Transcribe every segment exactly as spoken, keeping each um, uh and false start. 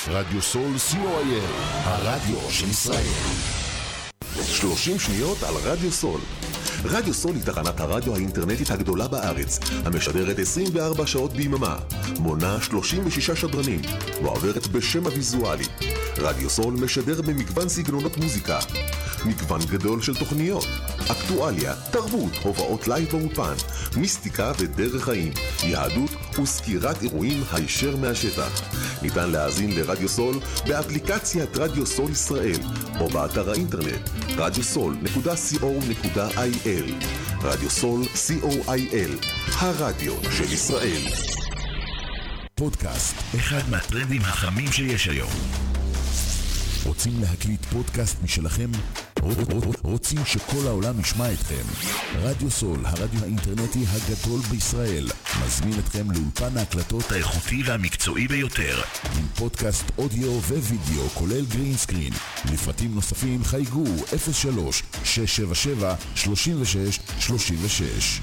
רדיו סול סי או איי אל, הרדיו של ישראל. שלושים שניות על רדיו סול. רדיו סול היא תחנת הרדיו האינטרנטית הגדולה בארץ, המשדרת עשרים וארבע שעות ביממה, מונה שלושים ושישה שדרנים, ועוברת בשם הוויזואלי. רדיו סול משדר במגוון סגנונות מוזיקה, מגוון גדול של תוכניות, אקטואליה, תרבות, הופעות לייב ואופן, מיסטיקה ודרך חיים, יהדות וסקירת אירועים הישר מהשטח. ניתן להאזין לרדיו סול באפליקציית רדיו סול ישראל, או באתר האינטרנט רדיו סול נקודה סי או נקודה איי אל. רדיו סול סי או איי אל, הרדיו של ישראל. פודקאסט, אחד מהטרנדים החמים שיש היום. רוצים להקליט פודקאסט משלכם? רוצים שכל העולם ישמע אתכם? רדיו סול, הרדיו האינטרנטי הגדול בישראל, מזמין אתכם לאולפן ההקלטות האיכותי והמקצועי ביותר, עם פודקאסט אודיו ווידאו כולל גרין סקרין. לפרטים נוספים חייגו אפס שלוש שש שבע שבע שלוש שש שלוש שש.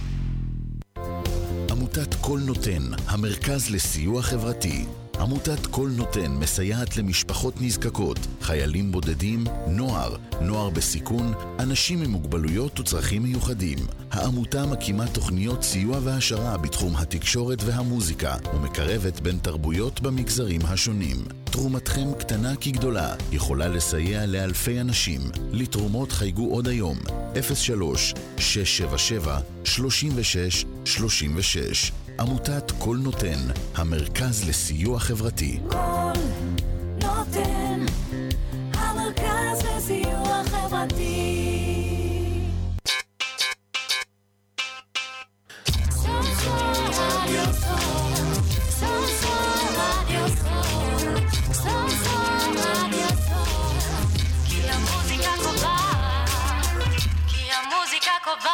עמותת כל נותן, המרכז לסיוע חברתי. עמותת כל נותן מסייעת למשפחות נזקקות, חיילים בודדים, נוער, נוער בסיכון, אנשים עם מוגבלויות וצרכים מיוחדים. העמותה מקימה תוכניות סיוע והשרה בתחום התקשורת והמוזיקה, ומקרבת בין תרבויות במגזרים השונים. תרומתכם קטנה כגדולה, יכולה לסייע לאלפי אנשים. לתרומות חייגו עוד היום, אפס שלוש שש שבע שבע שלוש שש שלוש שש. עמותת כל נותן, המרכז לסיוע חברתי. כל נותן, המרכז לסיוע חברתי. כי המוזיקה קובעת, כי המוזיקה קובעת.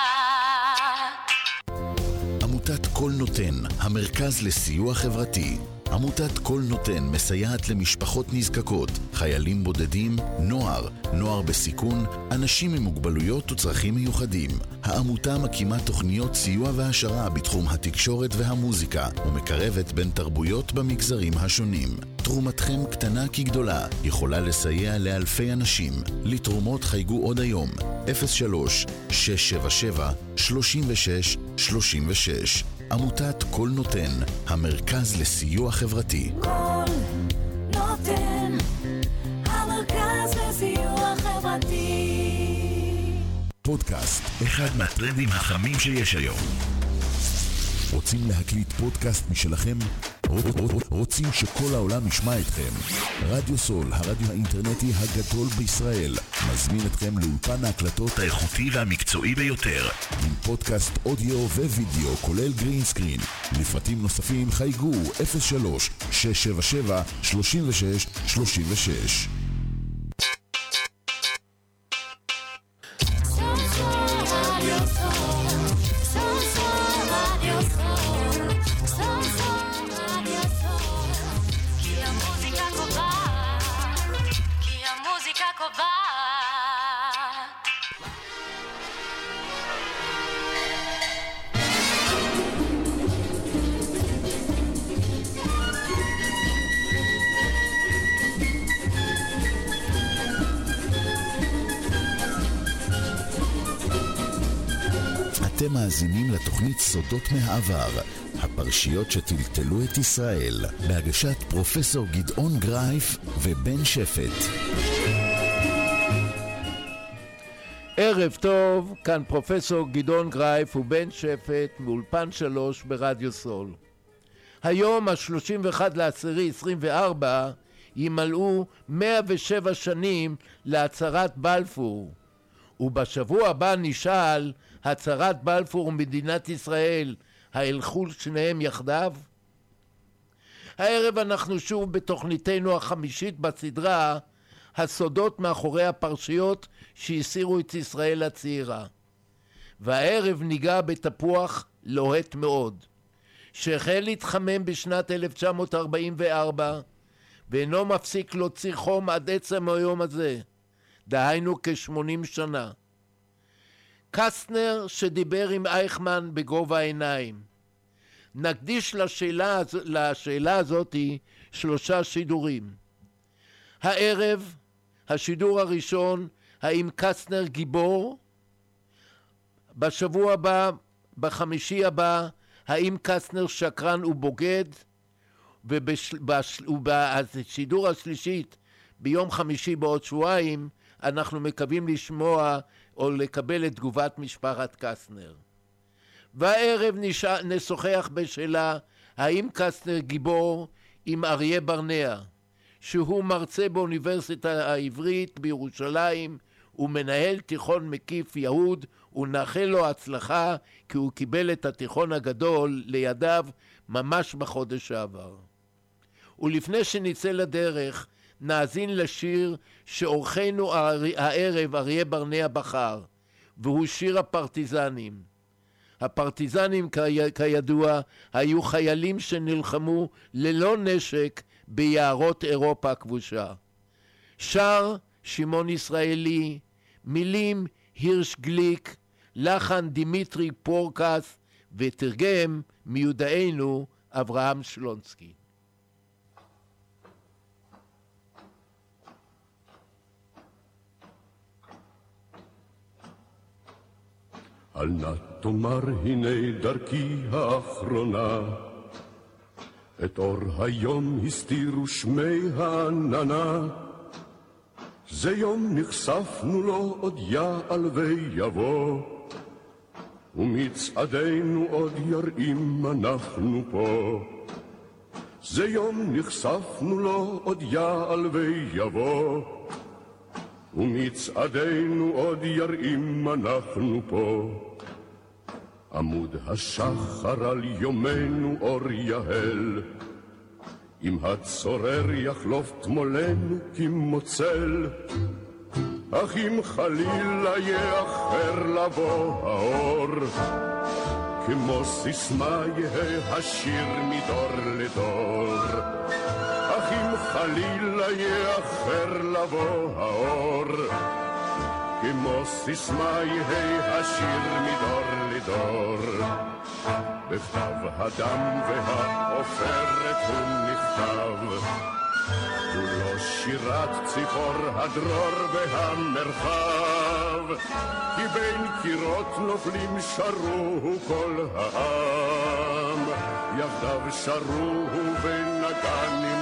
עמותת כל נותן, המרכז לסיוע חברתי. עמותת כל נותן מסייעת למשפחות נזקקות, חיילים בודדים, נוער, נוער בסיכון, אנשים עם מוגבלויות וצרכים מיוחדים. העמותה מקימה תוכניות סיוע והשרה בתחום התקשורת והמוזיקה, ומקרבת בין תרבויות במגזרים השונים. תרומתכם קטנה כגדולה, יכולה לסייע לאלפי אנשים. לתרומות חייגו עוד היום, אפס שלוש שש שבע שבע שלוש שש שלוש שש. עמותת כל נותן, המרכז לסיוע חברתי. כל נותן, המרכז לסיוע חברתי. פודקאסט, אחד מהטרנדים החמים שיש היום. רוצים להקליט פודקאסט משלכם? רוצים שכל העולם ישמע אתכם? רדיו סול, הרדיו האינטרנטי הגדול בישראל, מזמין אתכם לאולפן ההקלטות האיכותי והמקצועי ביותר, עם פודקאסט אודיו ווידאו כולל גרין סקרין. לפרטים נוספים חייגו אפס שלוש שש שבע שבע שלוש שש שלוש שש. אתם מאזינים לתוכנית סודות מהעבר, הפרשיות שטלטלו את ישראל, בהגשת פרופסור גדעון גרייף ובן שפט. ערב טוב, כאן פרופסור גדעון גרייף ובן שפט מאולפן שלוש ברדיו סול. היום ה-שלושים ואחד לעשירי עשרים וארבע ימלאו מאה ושבע שנים להצהרת בלפור, ובשבוע הבא נשאל, הצהרת בלפור ומדינת ישראל, ההלכו שניהם יחדיו? הערב אנחנו שוב בתוכניתנו החמישית בסדרה, הסודות מאחורי הפרשיות שהסירו את ישראל הצעירה. והערב ניגע בתפוח לוהט מאוד, שהחל להתחמם בשנת אלף תשע מאות ארבעים וארבע, ואינו מפסיק להוציא חום עד עצם היום הזה, דהיינו כשמונים שנה. קסטנר שדיבר עם אייכמן בגובה העיניים. נקדיש לשאלה, לשאלה הזאת שלושה שידורים. הערב, השידור הראשון, האם קסטנר גיבור? בשבוע הבא, בחמישי הבא, האם קסטנר שקרן ובוגד? ובשידור השלישית, ביום חמישי בעוד שבועיים, אנחנו מקווים לשמוע או לקבל את תגובת משפחת קסטנר. והערב נשוחח בשאלה, האם קסטנר גיבור עם אריה ברנע, שהוא מרצה באוניברסיטה העברית בירושלים, ומנהל תיכון מקיף יהוד, ונאחל לו הצלחה, כי הוא קיבל את התיכון הגדול לידיו ממש בחודש שעבר. ולפני שנצא לדרך, נאזין לשיר שאורחנו הערב אריה ברנע בחר, והוא שיר הפרטיזנים. הפרטיזנים כידוע היו חיילים שנלחמו ללא נשק ביערות אירופה הכבושה. שר שמעון ישראלי, מילים הירש גליק, לחן דימיטרי פורקס, ותרגם מיודענו אברהם שלונסקי. אל נא תאמר הנה דרכי האחרונה, את אור היום הסתירו שמי העננה, זה יום נחשפנו לו עוד יעל ויבוא, ומצעדינו עוד יראים אנחנו פה. זה יום נחשפנו לו עוד יעל ויבוא, ומצעדינו עוד יראים אנחנו פה. עמוד השחר על יומנו אור יהל, אם הצורר יחלוף תמולנו כמוצל, אך אם חלילה יאחר לבוא האור, כמו סיסמה יהא השיר מדור לדור. אך אם חלילה יאחר לבוא האור, כמו סיסמה יהא השיר מדור לדור. בכתב הדם והעופרת הוא נכתב, כולו שירת ציפור הדרור והמרחב, כי בין קירות נופלים שרו כל העם, יחדיו שרו ונגנים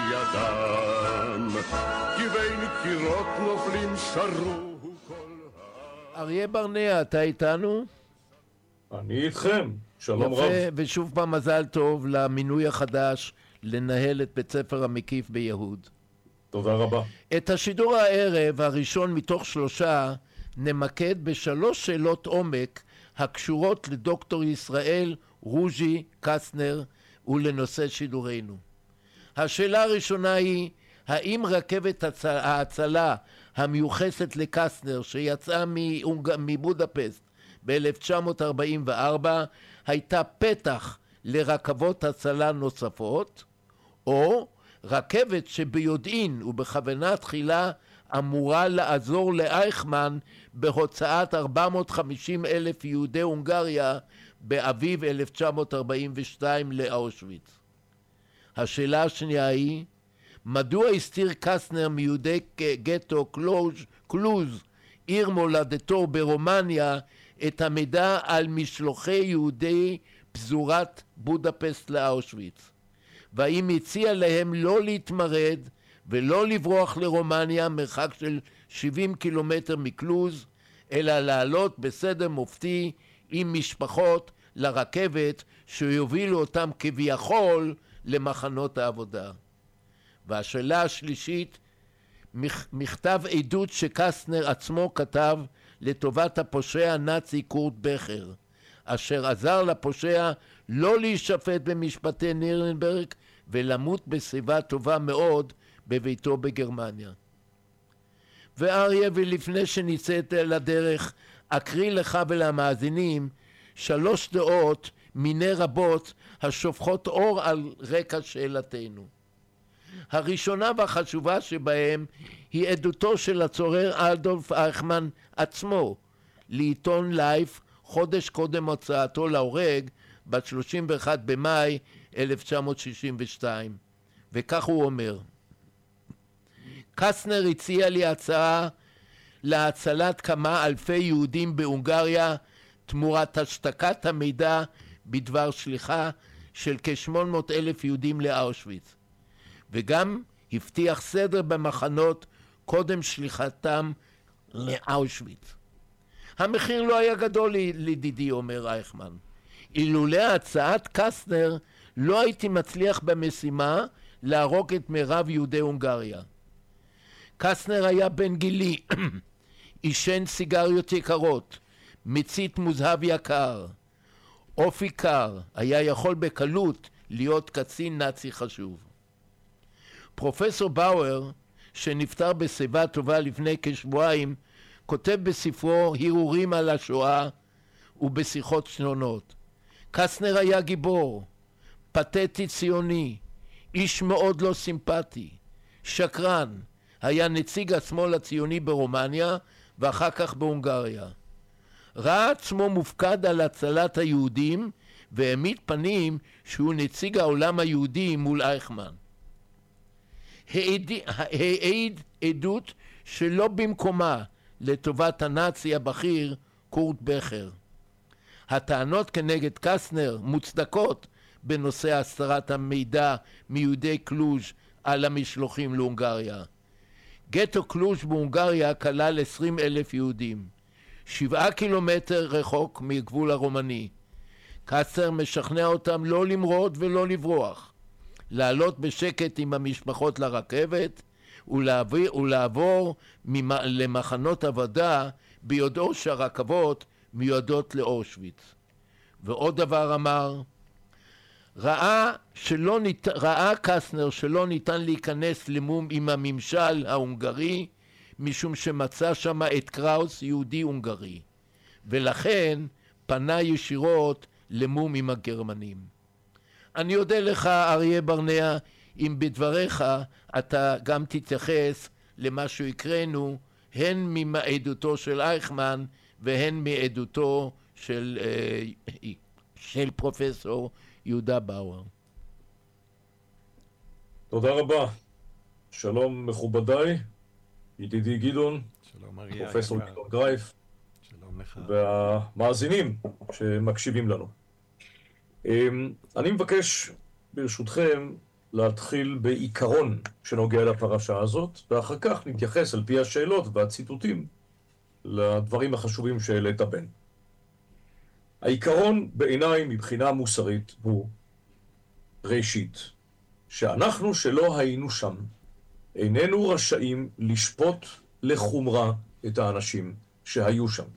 בידם, כי בין קירות נופלים שרו כל העם. אריה ברנע, אתה איתנו? אני איתכם, שלום יפה, רב. ושוב פעם מזל טוב למינוי החדש לנהל את בית ספר המקיף ביהוד. תודה רבה. את השידור הערב הראשון מתוך שלושה נמקד בשלוש שאלות עומק הקשורות לדוקטור ישראל רוז'י קסטנר ולנושא שידורנו. השאלה הראשונה היא, האם רכבת ההצלה המיוחסת לקסטנר שיצאה מבודפסט ב-אלף תשע מאות ארבעים וארבע הייתה פתח לרכבות הצלה נוספות, או רכבת שביודעין ובכוונה תחילה אמורה לעזור לאייכמן בהוצאת ארבע מאות וחמישים אלף יהודי הונגריה באביב אלף תשע מאות ארבעים ושתיים לאושוויץ. השאלה השנייה היא, מדוע הסתיר קסטנר מיהודי גטו קלוז, קלוז, עיר מולדתו ברומניה, את המידע על משלוחי יהודי פזורת בודפסט לאושוויץ? והאם הציע להם לא להתמרד ולא לברוח לרומניה מרחק של שבעים קילומטר מקלוז, אלא לעלות בסדר מופתי עם משפחות לרכבת שיובילו אותם כביכול למחנות העבודה? והשאלה השלישית, מכתב עדות שקסטנר עצמו כתב לטובת הפושע הנאצי קורט בכר, אשר עזר לפושע לא להישפט במשפטי נירנברג ולמות בסביבה טובה מאוד בביתו בגרמניה. ואריה, ולפני שניצאת לדרך, אקריא לך ולמאזינים שלוש דעות מיני רבות השופכות אור על רקע שאלתנו. הראשונה והחשובה שבהם היא עדותו של הצורר אדולף אייכמן עצמו לעיתון לייף חודש קודם הוצאתו להורג ב-שלושים ואחד במאי אלף תשע מאות שישים ושתיים, וכך הוא אומר: קסטנר הציע לי הצעה להצלת כמה אלפי יהודים בהונגריה תמורת השתקת המידע בדבר שליחה של כ-שמונה מאות אלף יהודים לאושוויץ, וגם הבטיח סדר במחנות קודם שליחתם לאושוויץ. המחיר לא היה גדול לידידי, אומר אייכמן. אילולא הצעת קסטנר לא הייתי מצליח במשימה להרוג את מירב יהודי הונגריה. קסטנר היה בן גילי, עישן סיגריות יקרות, מצית מוזהב יקר, אופי קר, היה יכול בקלות להיות קצין נאצי חשוב. פרופסור באואר, שנפטר בשיבה טובה לפני כשבועיים, כותב בספרו הרהורים על השואה ובשיחות שונות: קסטנר היה גיבור, פתטי ציוני, איש מאוד לא סימפטי, שקרן, היה נציג השמאל הציוני ברומניה ואחר כך בהונגריה. ראה עצמו מופקד על הצלת היהודים והעמיד פנים שהוא נציג העולם היהודי מול אייכמן. העיד עדות שלא במקומה לטובת הנאצי הבכיר קורט בכר. הטענות כנגד קסטנר מוצדקות בנושא הסתרת המידע מיהודי קלוז' על המשלוחים להונגריה. גטו קלוז' בהונגריה כלל עשרים אלף יהודים, שבעה קילומטר רחוק מגבול הרומני. קסטנר משכנע אותם לא למרוד ולא לברוח, לעלות בשקט עם המשפחות לרכבת ולעבור, ולעבור למחנות עבודה ביודעו שהרכבות מיועדות לאושוויץ. ועוד דבר אמר, ראה, שלא ניתן, ראה קסטנר שלא ניתן להיכנס למום עם הממשל ההונגרי משום שמצא שם את קראוס יהודי הונגרי, ולכן פנה ישירות למום עם הגרמנים. אני אודה לך אריה ברנע אם בדבריך אתה גם תתייחס למה שהקראנו הן מעדותו של אייכמן והן מעדותו של, של פרופסור יהודה באואר. תודה רבה. שלום מכובדיי, ידידי גדעון, שלום אריה, פרופסור גדעון גרייף, שלום לך. והמאזינים שמקשיבים לנו. אני מבקש ברשותכם להתחיל בעיקרון שנוגע לפרשה הזאת, ואחר כך נתייחס על פי השאלות והציטוטים לדברים החשובים שהעלית בן. העיקרון בעיניי מבחינה מוסרית הוא ראשית, שאנחנו שלא היינו שם, איננו רשאים לשפוט לחומרה את האנשים שהיו שם.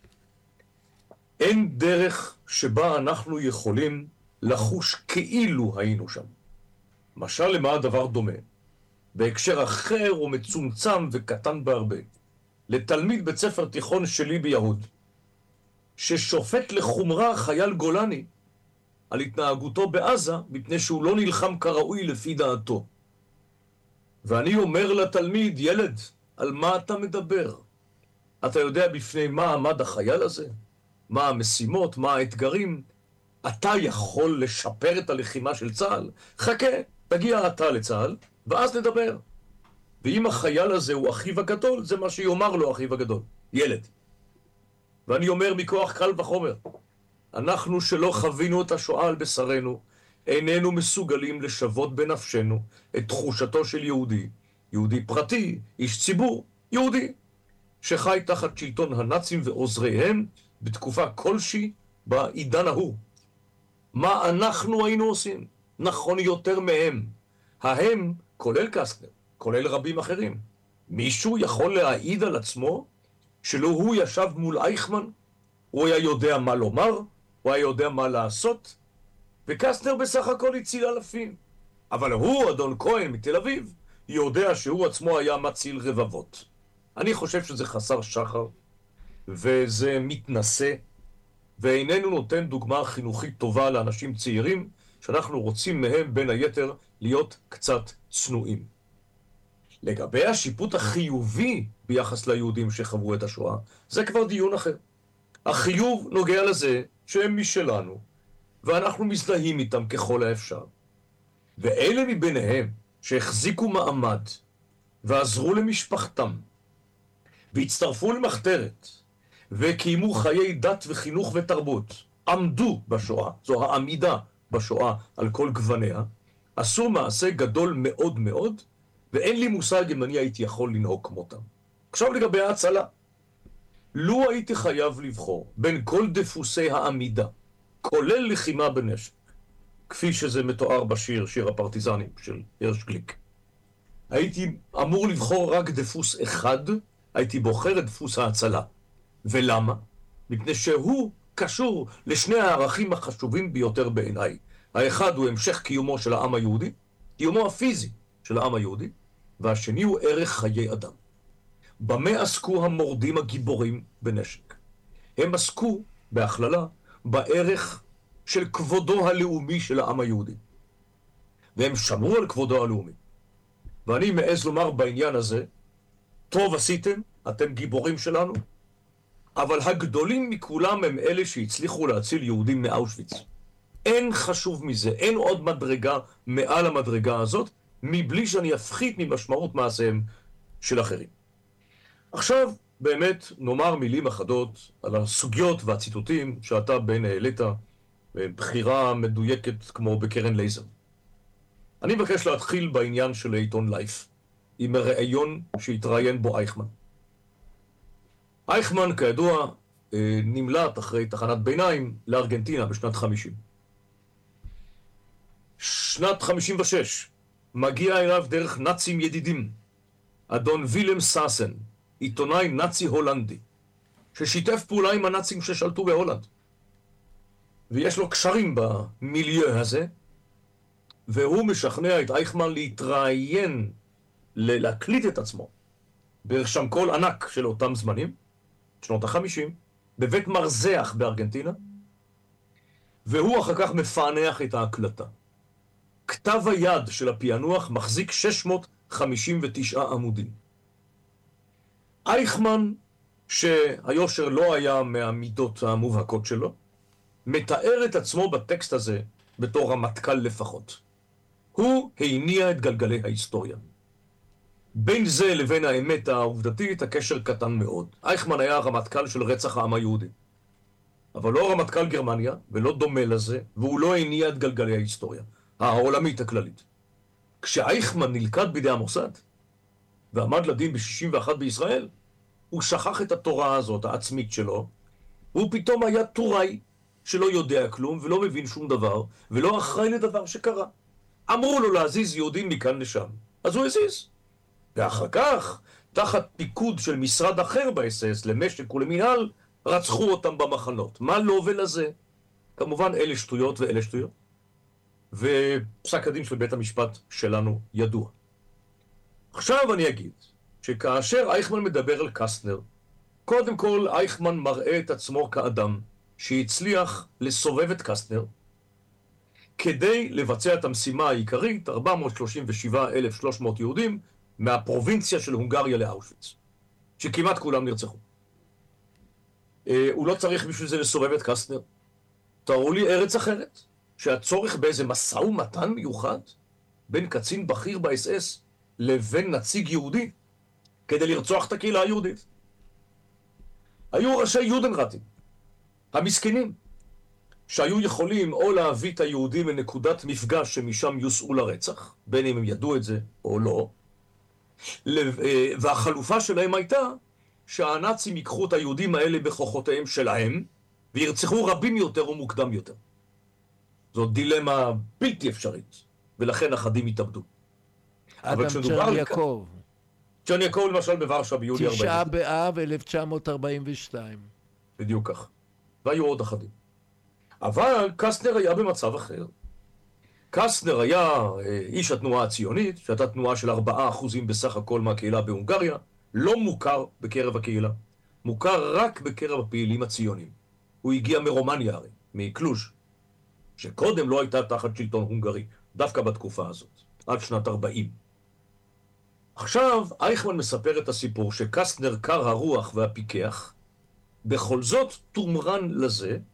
אין דרך שבה אנחנו יכולים לחוש כאילו היינו שם. משל למה הדבר דומה? בהקשר אחר ומצומצם וקטן בהרבה, לתלמיד בית ספר תיכון שלי ביהוד, ששופט לחומרה חייל גולני על התנהגותו בעזה מפני שהוא לא נלחם כראוי לפי דעתו. ואני אומר לתלמיד, ילד, על מה אתה מדבר? אתה יודע בפני מה עמד החייל הזה? מה המשימות, מה האתגרים? אתה יכול לשפר את הלחימה של צה"ל? חכה, תגיע אתה לצה"ל, ואז נדבר. ואם החייל הזה הוא אחיו הגדול, זה מה שיאמר לו אחיו הגדול, ילד. ואני אומר מכוח קל וחומר, אנחנו שלא חווינו את השואה על בשרנו, איננו מסוגלים לשוות בנפשנו את תחושתו של יהודי, יהודי פרטי, איש ציבור, יהודי, שחי תחת שלטון הנאצים ועוזריהם בתקופה כלשהי בעידן ההוא. מה אנחנו היינו עושים? נכון יותר מהם. ההם, כולל קסטנר, כולל רבים אחרים. מישהו יכול להעיד על עצמו שלא הוא ישב מול אייכמן, הוא היה יודע מה לומר, הוא היה יודע מה לעשות, וקסטנר בסך הכל הציל אלפים. אבל הוא, אדון כהן מתל אביב, יודע שהוא עצמו היה מציל רבבות. אני חושב שזה חסר שחר, וזה מתנשא, ואיננו נותן דוגמה חינוכית טובה לאנשים צעירים, שאנחנו רוצים מהם בין היתר להיות קצת צנועים. לגבי השיפוט החיובי ביחס ליהודים שחוו את השואה, זה כבר דיון אחר. החיוב נוגע לזה שהם משלנו, ואנחנו מזדהים איתם ככל האפשר. ואלה מביניהם שהחזיקו מעמד ועזרו למשפחתם והצטרפו למחתרת וקיימו חיי דת וחינוך ותרבות, עמדו בשואה, זו העמידה בשואה על כל גווניה, עשו מעשה גדול מאוד מאוד, ואין לי מושג אם אני הייתי יכול לנהוג כמותם. עכשיו לגבי ההצלה. לו הייתי חייב לבחור בין כל דפוסי העמידה, כולל לחימה בנשק, כפי שזה מתואר בשיר, שיר הפרטיזנים של הרש גליק, הייתי אמור לבחור רק דפוס אחד, הייתי בוחר את דפוס ההצלה. ולמה? מפני שהוא קשור לשני הערכים החשובים ביותר בעיניי. האחד הוא המשך קיומו של העם היהודי, קיומו הפיזי של העם היהודי, והשני הוא ערך חיי אדם. במה עסקו המורדים הגיבורים בנשק? הם עסקו, בהכללה, בערך של כבודו הלאומי של העם היהודי. והם שמרו על כבודו הלאומי. ואני מעז לומר בעניין הזה, טוב עשיתם, אתם גיבורים שלנו, אבל הגדולים מכולם הם אלה שהצליחו להציל יהודים מאושוויץ. אין חשוב מזה, אין עוד מדרגה מעל המדרגה הזאת, מבלי שאני אפחית ממשמעות מעשיהם של אחרים. עכשיו, באמת, נאמר מילים אחדות על הסוגיות והציטוטים שאתה בין העלית, בחירה מדויקת כמו בקרן לייזר. אני מבקש להתחיל בעניין של עיתון לייף, עם הראיון שהתראיין בו אייכמן. אייכמן, כידוע, נמלט אחרי תחנת ביניים לארגנטינה בשנת חמישים. שנת חמישים ושש מגיע אליו דרך נאצים ידידים, אדון וילם סאסן, עיתונאי נאצי הולנדי, ששיתף פעולה עם הנאצים ששלטו בהולנד. ויש לו קשרים במיליו הזה, והוא משכנע את אייכמן להתראיין, להקליט את עצמו, ברשם קול ענק של אותם זמנים, שנות החמישים, בבית מרזח בארגנטינה, והוא אחר כך מפענח את ההקלטה. כתב היד של הפענוח מחזיק שש מאות חמישים ותשעה עמודים. אייכמן, שהיושר לא היה מהמידות המובהקות שלו, מתאר את עצמו בטקסט הזה בתור רמטכ"ל לפחות. הוא הניע את גלגלי ההיסטוריה. בין זה לבין האמת העובדתית הקשר קטן מאוד. אייכמן היה הרמטכ"ל של רצח העם היהודי. אבל לא רמטכ"ל גרמניה, ולא דומה לזה, והוא לא הניע את גלגלי ההיסטוריה, העולמית הכללית. כשאייכמן נלכד בידי המוסד, ועמד לדין ב-שישים ואחת בישראל, הוא שכח את התורה הזאת, העצמית שלו, והוא פתאום היה טוראי שלא יודע כלום, ולא מבין שום דבר, ולא אחראי לדבר שקרה. אמרו לו להזיז יהודים מכאן לשם, אז הוא הזיז. ואחר כך, תחת פיקוד של משרד אחר ב-אס אס, למשק ולמינהל, רצחו אותם במחנות. מה לא ולזה? כמובן, אלה שטויות ואלה שטויות. ופסק הדין של בית המשפט שלנו ידוע. עכשיו אני אגיד, שכאשר אייכמן מדבר על קסטנר, קודם כל אייכמן מראה את עצמו כאדם שהצליח לסובב את קסטנר, כדי לבצע את המשימה העיקרית, ארבע מאות שלושים ושבעה אלף ושלוש מאות יהודים, מהפרובינציה של הונגריה לאושוויץ, שכמעט כולם נרצחו. הוא לא צריך בשביל זה לסובב את קסטנר. תראו לי ארץ אחרת, שהצורך באיזה מסע ומתן מיוחד, בין קצין בכיר ב-אס אס לבין נציג יהודי, כדי לרצוח את הקהילה היהודית. היו ראשי יודנרטים, המסכנים, שהיו יכולים או להביא את היהודים לנקודת מפגש שמשם יוסעו לרצח, בין אם הם ידעו את זה או לא, והחלופה שלהם הייתה שהנאצים ייקחו את היהודים האלה בכוחותיהם שלהם, וירצחו רבים יותר ומוקדם יותר. זאת דילמה בלתי אפשרית, ולכן אחדים התאבדו. אדם צ'רניאקוב. צ'רניאקוב למשל בוורשה ביולי ארבעים. תשעה באב אלף תשע מאות ארבעים ושתיים. בדיוק כך. והיו עוד אחדים. אבל קסטנר היה במצב אחר. קסטנר היה איש התנועה הציונית, שהייתה תנועה של ארבעה אחוזים בסך הכל מהקהילה בהונגריה, לא מוכר בקרב הקהילה, מוכר רק בקרב הפעילים הציונים. הוא הגיע מרומניה הרי, מקלוז', שקודם לא הייתה תחת שלטון הונגרי, דווקא בתקופה הזאת, עד שנת ארבעים. עכשיו, אייכמן מספר את הסיפור שקסטנר קר הרוח והפיקח, בכל זאת תומרן לזה,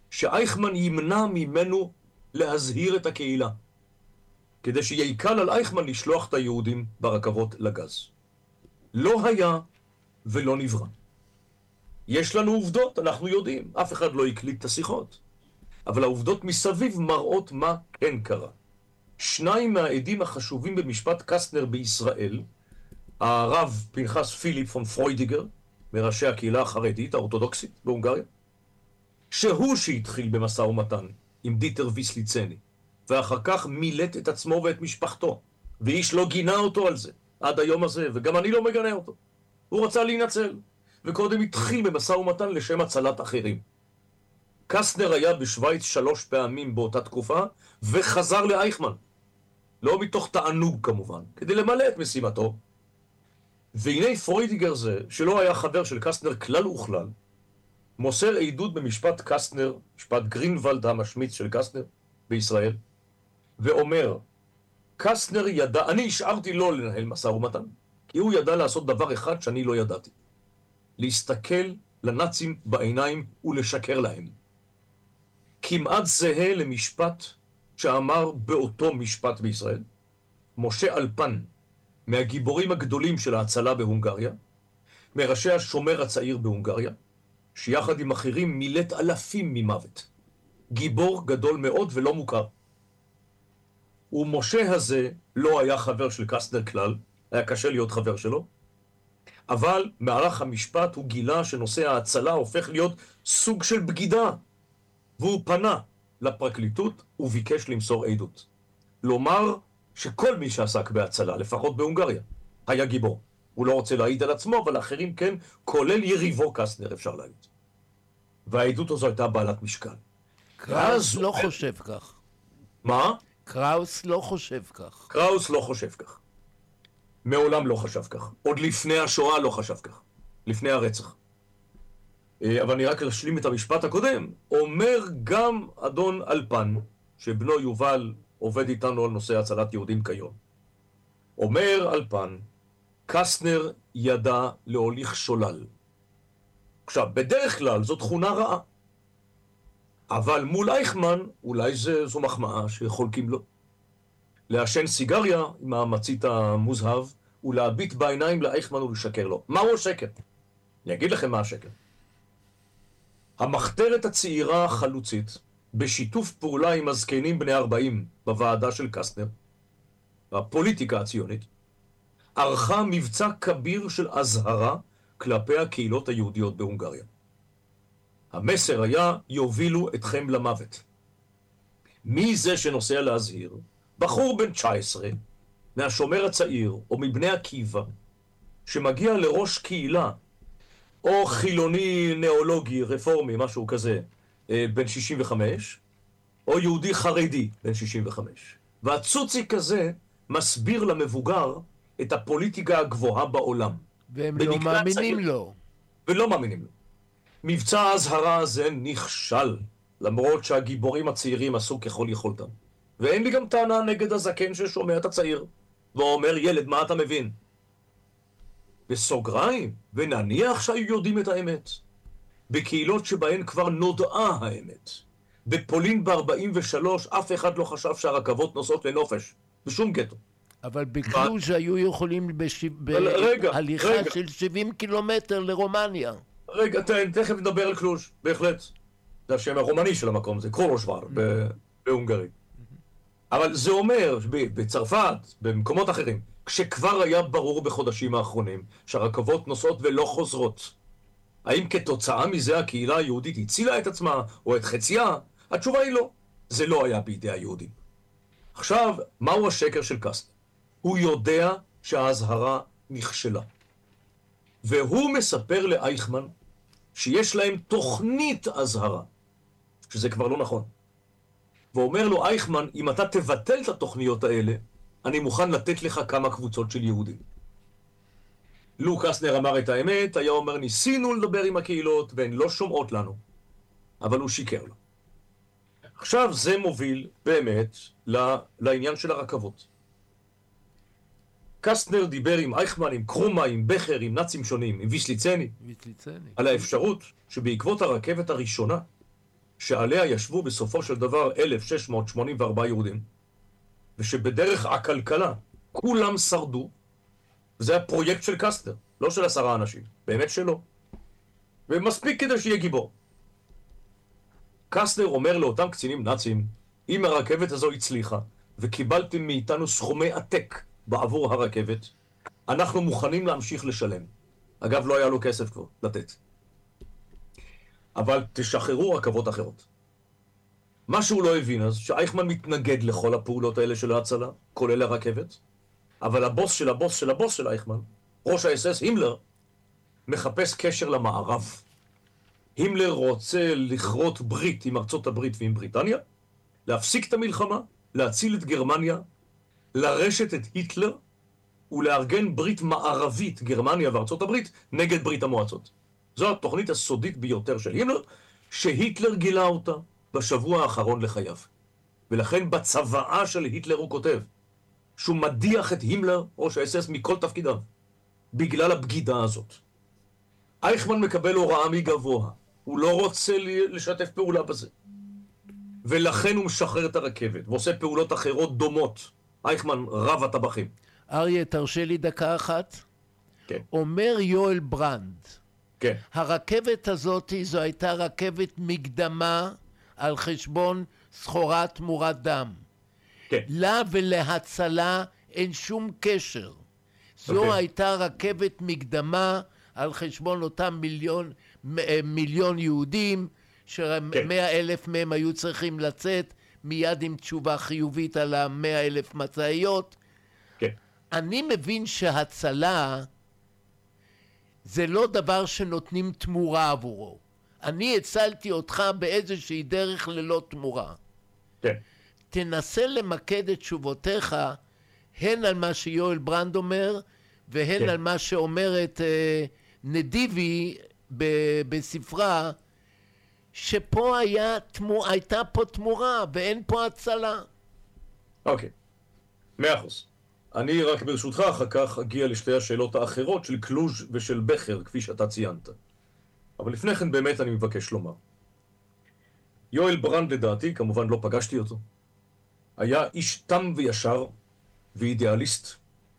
שאייכמן ימנע ממנו להזהיר את הקהילה, כדי שיקל על אייכמן לשלוח את היהודים ברכבות לגז. לא היה ולא נברא. יש לנו עובדות, אנחנו יודעים, אף אחד לא הקליט את השיחות. אבל העובדות מסביב מראות מה כן קרה. שניים מהעדים החשובים במשפט קסטנר בישראל, הרב פנחס פיליפ פון פרוידיגר, מראשי הקהילה החרדית האורתודוקסית בהונגריה, שהוא שהתחיל במשא ומתן עם דיטר ויסליצני, ואחר כך מילט את עצמו ואת משפחתו, ואיש לא גינה אותו על זה עד היום הזה, וגם אני לא מגנה אותו. הוא רצה להינצל, וקודם התחיל במשא ומתן לשם הצלת אחרים. קסטנר היה בשוויץ שלוש פעמים באותה תקופה, וחזר לאייכמן. לא מתוך תענוג כמובן, כדי למלא את משימתו. והנה פרוידיגר זה, שלא היה חבר של קסטנר כלל וכלל, מוסר עדות במשפט קסטנר, משפט גרינוולד המשמיץ של קסטנר בישראל, ואומר, קסטנר ידע, אני השארתי לו לנהל משא ומתן, כי הוא ידע לעשות דבר אחד שאני לא ידעתי. להסתכל לנאצים בעיניים ולשקר להם. כמעט זהה למשפט שאמר באותו משפט בישראל, משה אלפן, מהגיבורים הגדולים של ההצלה בהונגריה, מראשי השומר הצעיר בהונגריה, שיחד עם אחרים מילט אלפים ממוות. גיבור גדול מאוד ולא מוכר. ומשה הזה לא היה חבר של קסטנר כלל, היה קשה להיות חבר שלו, אבל מהלך המשפט הוא גילה שנושא ההצלה הופך להיות סוג של בגידה, והוא פנה לפרקליטות וביקש למסור עדות. לומר שכל מי שעסק בהצלה, לפחות בהונגריה, היה גיבור. הוא לא רוצה להעיד על עצמו, אבל אחרים כן, כולל יריבו קסטנר, אפשר להגיד. והעדות הזו הייתה בעלת משקל. קראוס לא חושב כך. מה? קראוס לא חושב כך. קראוס לא חושב כך. מעולם לא חשב כך. עוד לפני השואה לא חשב כך. לפני הרצח. אבל אני רק אשלים את המשפט הקודם. אומר גם אדון אלפן, שבנו יובל עובד איתנו על נושא הצלת יהודים כיום. אומר אלפן, קסטנר ידע להוליך שולל. עכשיו, בדרך כלל זו תכונה רעה. אבל מול אייכמן, אולי זה, זו מחמאה שחולקים לו. לעשן סיגריה עם המצית המוזהב, ולהביט בעיניים לאייכמן ולשקר לו. מהו השקר? אני אגיד לכם מה השקר. המחתרת הצעירה החלוצית, בשיתוף פעולה עם הזקנים בני ארבעים בוועדה של קסטנר, הפוליטיקה הציונית, ערכה מבצע כביר של הזהרה כלפי הקהילות היהודיות בהונגריה. המסר היה, יובילו אתכם למוות. מי זה שנוסע להזהיר? בחור בן תשע עשרה, מהשומר הצעיר, או מבני עקיבא, שמגיע לראש קהילה, או חילוני נאולוגי, רפורמי, משהו כזה, בן שישים וחמש, או יהודי חרדי, בן שישים וחמש. והצוצי כזה מסביר למבוגר את הפוליטיקה הגבוהה בעולם. והם לא מאמינים לו. ולא מאמינים לו. מבצע ההזהרה הזה נכשל, למרות שהגיבורים הצעירים עשו ככל יכולתם. ואין לי גם טענה נגד הזקן ששומע את הצעיר, ואומר, ילד, מה אתה מבין? בסוגריים, ונניח שהיו יודעים את האמת. בקהילות שבהן כבר נודעה האמת. בפולין ב-ארבעים ושלוש אף אחד לא חשב שהרכבות נוסעות לנופש, בשום גטו. אבל בקלוז' היו יכולים בהליכה של שבעים קילומטר לרומניה. רגע, תכף נדבר על קלוז', בהחלט. זה השם הרומני של המקום, זה קרולושוואר בהונגרית. אבל זה אומר, בצרפת, במקומות אחרים, כשכבר היה ברור בחודשים האחרונים שהרכבות נוסעות ולא חוזרות, האם כתוצאה מזה הקהילה היהודית הצילה את עצמה או את חציה? התשובה היא לא. זה לא היה בידי היהודים. עכשיו, מהו השקר של קסטנר? הוא יודע שההזהרה נכשלה. והוא מספר לאייכמן שיש להם תוכנית הזהרה, שזה כבר לא נכון. ואומר לו, אייכמן, אם אתה תבטל את התוכניות האלה, אני מוכן לתת לך כמה קבוצות של יהודים. לו קסטנר אמר את האמת, היה אומר, ניסינו לדבר עם הקהילות, והן לא שומעות לנו. אבל הוא שיקר לו. עכשיו זה מוביל באמת לעניין של הרכבות. קסטנר דיבר עם אייכמן, עם קרומה, עם בכר, עם נאצים שונים, עם ויסליצני, ויסליצני. על האפשרות שבעקבות הרכבת הראשונה, שעליה ישבו בסופו של דבר אלף שש מאות שמונים וארבעה יהודים, ושבדרך הכלכלה כולם שרדו, וזה היה פרויקט של קסטנר, לא של עשרה אנשים, באמת שלא. ומספיק כדי שיהיה גיבור. קסטנר אומר לאותם קצינים נאצים, אם הרכבת הזו הצליחה, וקיבלתם מאיתנו סכומי עתק בעבור הרכבת, אנחנו מוכנים להמשיך לשלם. אגב, לא היה לו כסף כבר לתת. אבל תשחררו רכבות אחרות. מה שהוא לא הבין אז, שאייכמן מתנגד לכל הפעולות האלה של ההצלה, כולל הרכבת, אבל הבוס של הבוס של הבוס של אייכמן, ראש האס אס, הימלר, מחפש קשר למערב. הימלר רוצה לכרות ברית עם ארצות הברית ועם בריטניה, להפסיק את המלחמה, להציל את גרמניה, לרשת את היטלר, ולארגן ברית מערבית, גרמניה וארצות הברית, נגד ברית המועצות. זו התוכנית הסודית ביותר של הימלר, שהיטלר גילה אותה בשבוע האחרון לחייו. ולכן בצוואה של היטלר הוא כותב, שהוא מדיח את הימלר, ראש האס אס, מכל תפקידיו, בגלל הבגידה הזאת. אייכמן מקבל הוראה מגבוה, הוא לא רוצה לשתף פעולה בזה. ולכן הוא משחרר את הרכבת, ועושה פעולות אחרות דומות. אייכמן רב הטבחים. אריה, תרשה לי דקה אחת? כן. אומר יואל ברנד, כן. הרכבת הזאת זו הייתה רכבת מקדמה על חשבון סחורה תמורת דם. כן. לה ולהצלה אין שום קשר. זו אוקיי. הייתה רכבת מקדמה על חשבון אותם מיליון, מיליון יהודים, שמאה אלף מהם היו צריכים לצאת מיד עם תשובה חיובית על המאה אלף מצאיות. כן. אני מבין שהצלה זה לא דבר שנותנים תמורה עבורו. אני הצלתי אותך באיזושהי דרך ללא תמורה. כן. תנסה למקד את תשובותיך הן על מה שיואל ברנד אומר, והן כן. על מה שאומרת אה, נדיבי ב- בספרה, שפה היה תמו, הייתה פה תמורה ואין פה הצלה. אוקיי, מאה אחוז. אני רק ברשותך אחר כך אגיע לשתי השאלות האחרות של קלוז' ושל בכר, כפי שאתה ציינת. אבל לפני כן באמת אני מבקש לומר. יואל ברנד לדעתי, כמובן לא פגשתי אותו, היה איש תם וישר ואידיאליסט,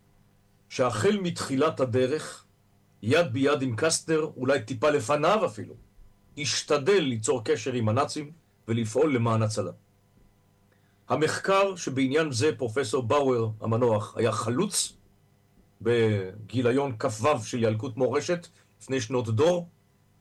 שהחל מתחילת הדרך, יד ביד עם קסטנר, אולי טיפה לפניו אפילו, השתדל ליצור קשר עם הנאצים ולפעול למען הצלה. המחקר שבעניין זה פרופסור באואר המנוח היה חלוץ בגיליון כ"ו של ילקוט מורשת לפני שנות דור.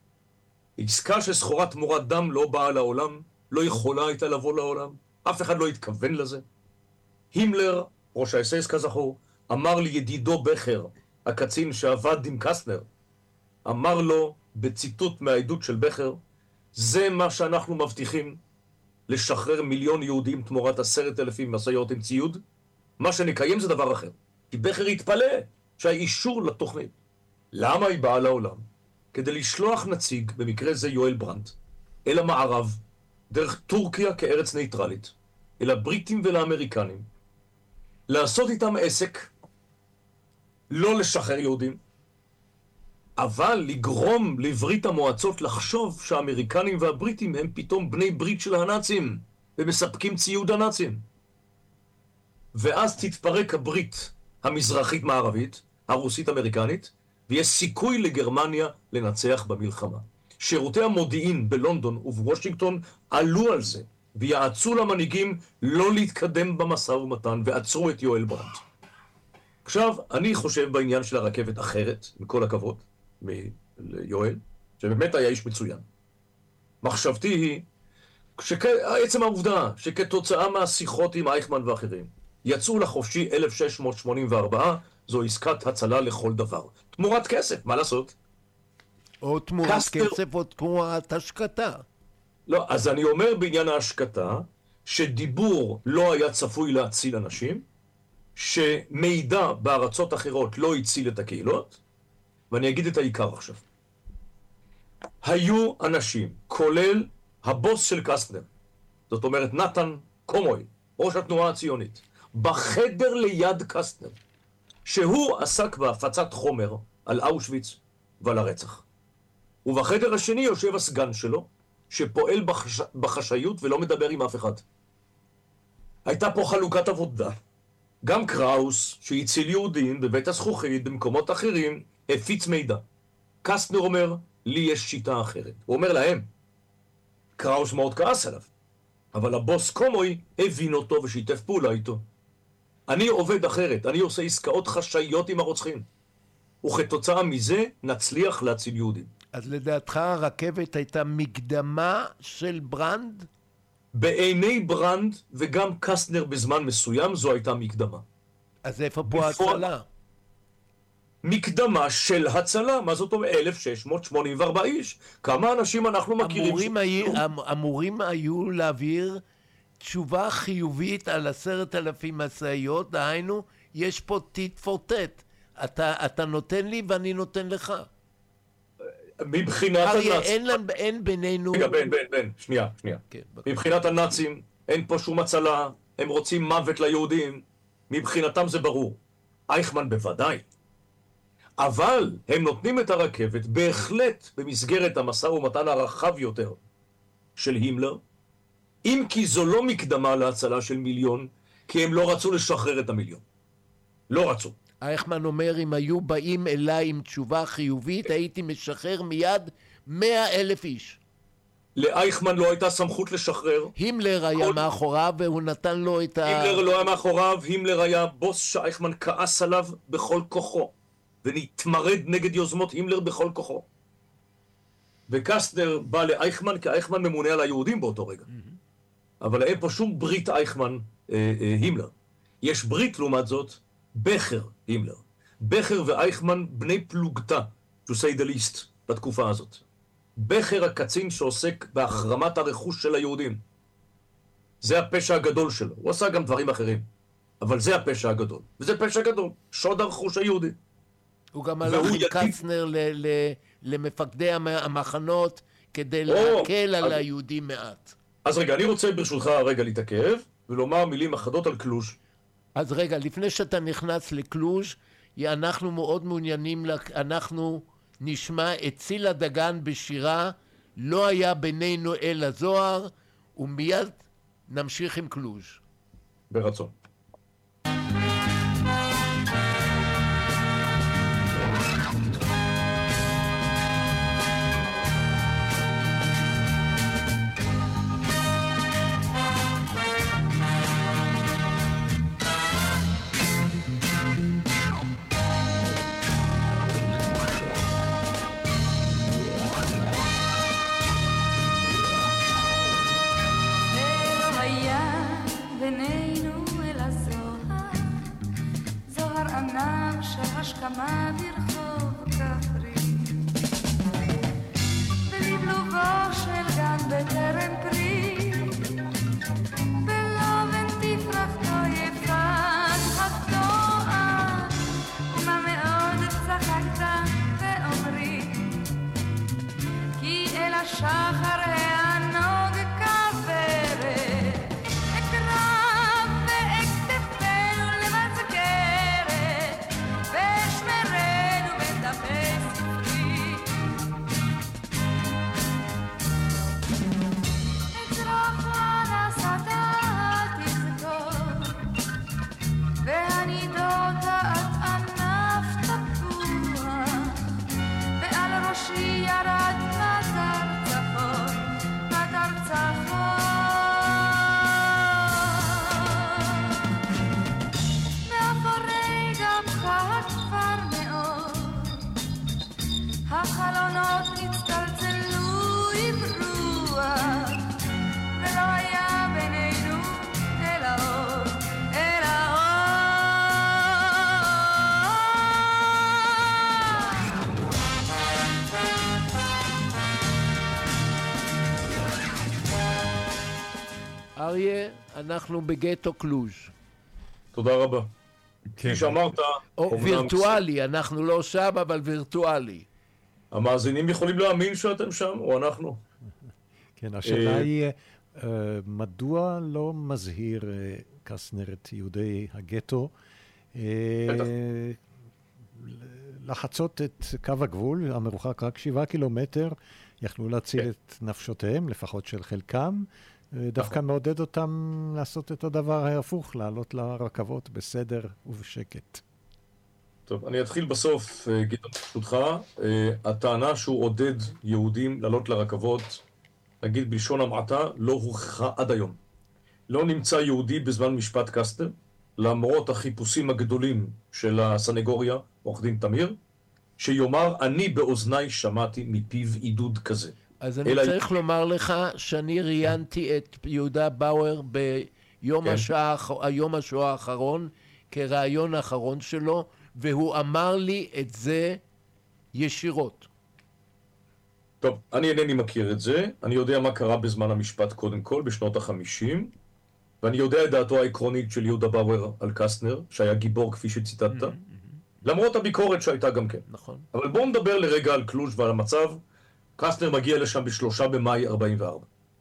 עסקה שסחורת תמורת דם לא באה לעולם, לא יכולה הייתה לבוא לעולם, אף אחד לא התכוון לזה. הימלר, ראש האס אס כזכור, אמר לידידו בכר, הקצין שעבד עם קסטנר, אמר לו בציטוט מהעדות של בכר, זה מה שאנחנו מבטיחים, לשחרר מיליון יהודים תמורת עשרת אלפים משאיות עם ציוד. מה שנקיים זה דבר אחר. כי בכר התפלא שהאישור לתוכנית. למה היא באה לעולם? כדי לשלוח נציג, במקרה זה יואל ברנד, אל המערב, דרך טורקיה כארץ נייטרלית, אל הבריטים ולאמריקנים, לעשות איתם עסק, לא לשחרר יהודים, אבל לגרום לברית המועצות לחשוב שהאמריקנים והבריטים הם פתאום בני ברית של הנאצים, ומספקים ציוד הנאצים. ואז תתפרק הברית המזרחית-מערבית, הרוסית-אמריקנית, ויש סיכוי לגרמניה לנצח במלחמה. שירותי המודיעין בלונדון ובוושינגטון עלו על זה, ויעצו למנהיגים לא להתקדם במשא ומתן, ועצרו את יואל ברנד. עכשיו, אני חושב בעניין של הרכבת אחרת, עם כל הכבוד, מיואל, שבאמת היה איש מצוין. מחשבתי היא, עצם העובדה שכתוצאה מהשיחות עם אייכמן ואחרים, יצאו לחופשי אלף שש מאות שמונים וארבע, זו עסקת הצלה לכל דבר. תמורת כסף, מה לעשות? או תמורת קסטר... כסף או תמורת השקטה. לא, אז אני אומר בעניין ההשקטה, שדיבור לא היה צפוי להציל אנשים, שמידע בארצות אחרות לא הציל את הקהילות, ואני אגיד את העיקר עכשיו. היו אנשים, כולל הבוס של קסטנר, זאת אומרת נתן קומוי, ראש התנועה הציונית, בחדר ליד קסטנר, שהוא עסק בהפצת חומר על אושוויץ ועל הרצח. ובחדר השני יושב הסגן שלו, שפועל בחש... בחשאיות ולא מדבר עם אף אחד. הייתה פה חלוקת עבודה. גם קראוס, שהציל יהודים בבית הזכוכית, במקומות אחרים, הפיץ מידע. קסטנר אומר, לי יש שיטה אחרת. הוא אומר להם, קראוס מאוד כעס עליו, אבל הבוס קומוי הבין אותו ושיתף פעולה איתו. אני עובד אחרת, אני עושה עסקאות חשאיות עם הרוצחים. וכתוצאה מזה נצליח להציל יהודים. אז לדעתך הרכבת הייתה מקדמה של ברנד? בעיני ברנד וגם קסטנר בזמן מסוים זו הייתה מקדמה. אז איפה פה הצלה? מקדמה של הצלה, מה זאת אומרת? אלף שש מאות שמונים וארבע איש. כמה אנשים אנחנו מכירים? אמורים, היו, אמורים היו להעביר תשובה חיובית על עשרת אלפים משאיות, דהיינו, יש פה טיט פור טט. אתה, אתה נותן לי ואני נותן לך. מבחינת אריה, הנאצים... אין, אין בינינו... רגע, בן, בן, בן, שנייה, שנייה. כן, מבחינת הנאצים, אין פה שום הצלה, הם רוצים מוות ליהודים, מבחינתם זה ברור. אייכמן בוודאי. אבל הם נותנים את הרכבת בהחלט במסגרת המשא ומתן הרחב יותר של הימלר, אם כי זו לא מקדמה להצלה של מיליון, כי הם לא רצו לשחרר את המיליון. לא רצו. אייכמן אומר, אם היו באים אליי עם תשובה חיובית, הייתי משחרר מיד מאה אלף איש. לאייכמן לא הייתה סמכות לשחרר. הימלר היה כל... מאחוריו והוא נתן לו את ה... הימלר לא היה מאחוריו, הימלר היה בוס שאייכמן כעס עליו בכל כוחו, ונתמרד נגד יוזמות הימלר בכל כוחו. וקסטנר בא לאייכמן, כי אייכמן ממונה על היהודים באותו רגע. Mm-hmm. אבל אין פה שום ברית אייכמן אה, אה, הימלר. יש ברית לעומת זאת, בכר הימלר. בכר ואייכמן בני פלוגתא, to say the least, בתקופה הזאת. בכר הקצין שעוסק בהחרמת הרכוש של היהודים. זה הפשע הגדול שלו. הוא עשה גם דברים אחרים. אבל זה הפשע הגדול. וזה פשע גדול. שוד הרכוש היהודי. הוא גם הלך עם ידיד... קצנר ל- ל- למפקדי המחנות כדי או, להקל על אז... היהודים מעט. אז רגע, אני רוצה ברשותך רגע להתעכב ולומר מילים אחדות על קלוז'. אז רגע, לפני שאתה נכנס לקלוז', אנחנו מאוד מעוניינים, אנחנו נשמע את צילה דגן בשירה לא היה בינינו אלא זוהר, ומיד נמשיך עם קלוז'. ברצון. השכמה ברחוב כפרי בלבלובו של גן בטרם פרי בלובן תפרחתו יפת התואר ומה מאוד צחקת ואומרי כי אל השחר הענוג כברת אקרב ואקטפנו למזכרת ושמרנו בדפי ספרי אצרוך ונסתה תזכור והנידות את ענף תפוח ועל ראשי ירד מטר צפון מטר צפון מאחורי גבך הכפר מאוד החלונות נצטלצלו עם רוח ולא היה בינינו אלא אור אלא אריה, אנחנו בגטו קלוז'. תודה רבה. כן. כפי שאמרת... או וירטואלי, אנחנו לא שם, אבל וירטואלי. המאזינים יכולים להאמין שאתם שם, או אנחנו. כן, השאלה היא, מדוע לא מזהיר קסטנר את יהודי הגטו לחצות את קו הגבול, המרוחק רק שבעה קילומטר, יכלו להציל כן. את נפשותיהם, לפחות של חלקם. דווקא מעודד אותם לעשות את הדבר ההפוך, לעלות לרכבות בסדר ובשקט. טוב, אני אתחיל בסוף, גדעון, ברשותך. הטענה שהוא עודד יהודים לעלות לרכבות, נגיד בלשון המעטה, לא הוכחה עד היום. לא נמצא יהודי בזמן משפט קסטנר, למרות החיפושים הגדולים של הסנגוריה, עורך דין תמיר, שיאמר, אני באוזניי שמעתי מפיו עידוד כזה. אז אני צריך לומר לך שאני ראיינתי את יהודה באואר ביום השעה, היום השואה האחרון, כרעיון האחרון שלו, והוא אמר לי את זה ישירות. טוב, אני אינני מכיר את זה. אני יודע מה קרה בזמן המשפט קודם כל, בשנות החמישים, ואני יודע את דעתו העקרונית של יהודה באואר על קסטנר, שהיה גיבור כפי שציטטת, למרות הביקורת שהייתה גם כן. נכון. אבל בואו נדבר לרגע על קלוז' ועל המצב. קסטנר מגיע לשם בשלושה במאי ארבעים וארבע.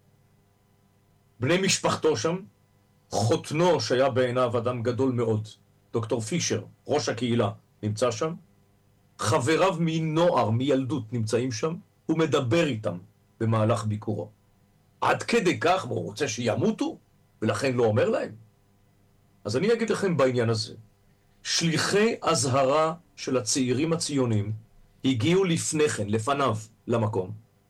בני משפחתו שם, חותנו שהיה בעיניו אדם גדול מאוד, דוקטור פישר, ראש הקהילה, נמצא שם, חבריו מנוער, מילדות נמצאים שם, הוא מדבר איתם במהלך ביקורו. עד כדי כך, הוא רוצה שימותו, ולכן לא אומר להם. אז אני אגיד לכם בעניין הזה, שליחי הזהרה של הצעירים הציונים הגיעו לפני כן, לפניו, למקום,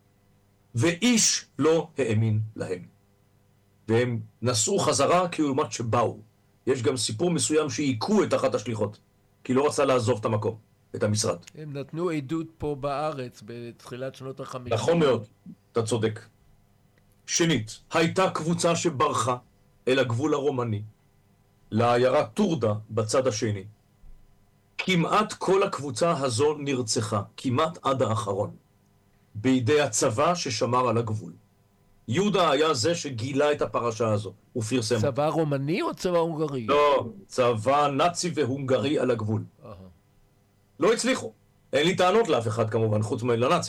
ואיש לא האמין להם. והם נסעו חזרה כלעומת שבאו. יש גם סיפור מסוים שהיקו את אחת השליחות, כי לא רצה לעזוב את המקום, את המשרד. הם נתנו עדות פה בארץ בתחילת שנות החמישים. נכון מאוד, אתה צודק. שנית, הייתה קבוצה שברחה אל הגבול הרומני, לעיירה טורדה בצד השני. כמעט כל הקבוצה הזו נרצחה, כמעט עד האחרון, בידי הצבא ששמר על הגבול. יהודה היה זה שגילה את הפרשה הזו, הוא פרסם. צבא רומני או צבא הונגרי? לא, צבא נאצי והונגרי על הגבול. אה. לא הצליחו. אין לי טענות לאף אחד כמובן, חוץ מלנאצי.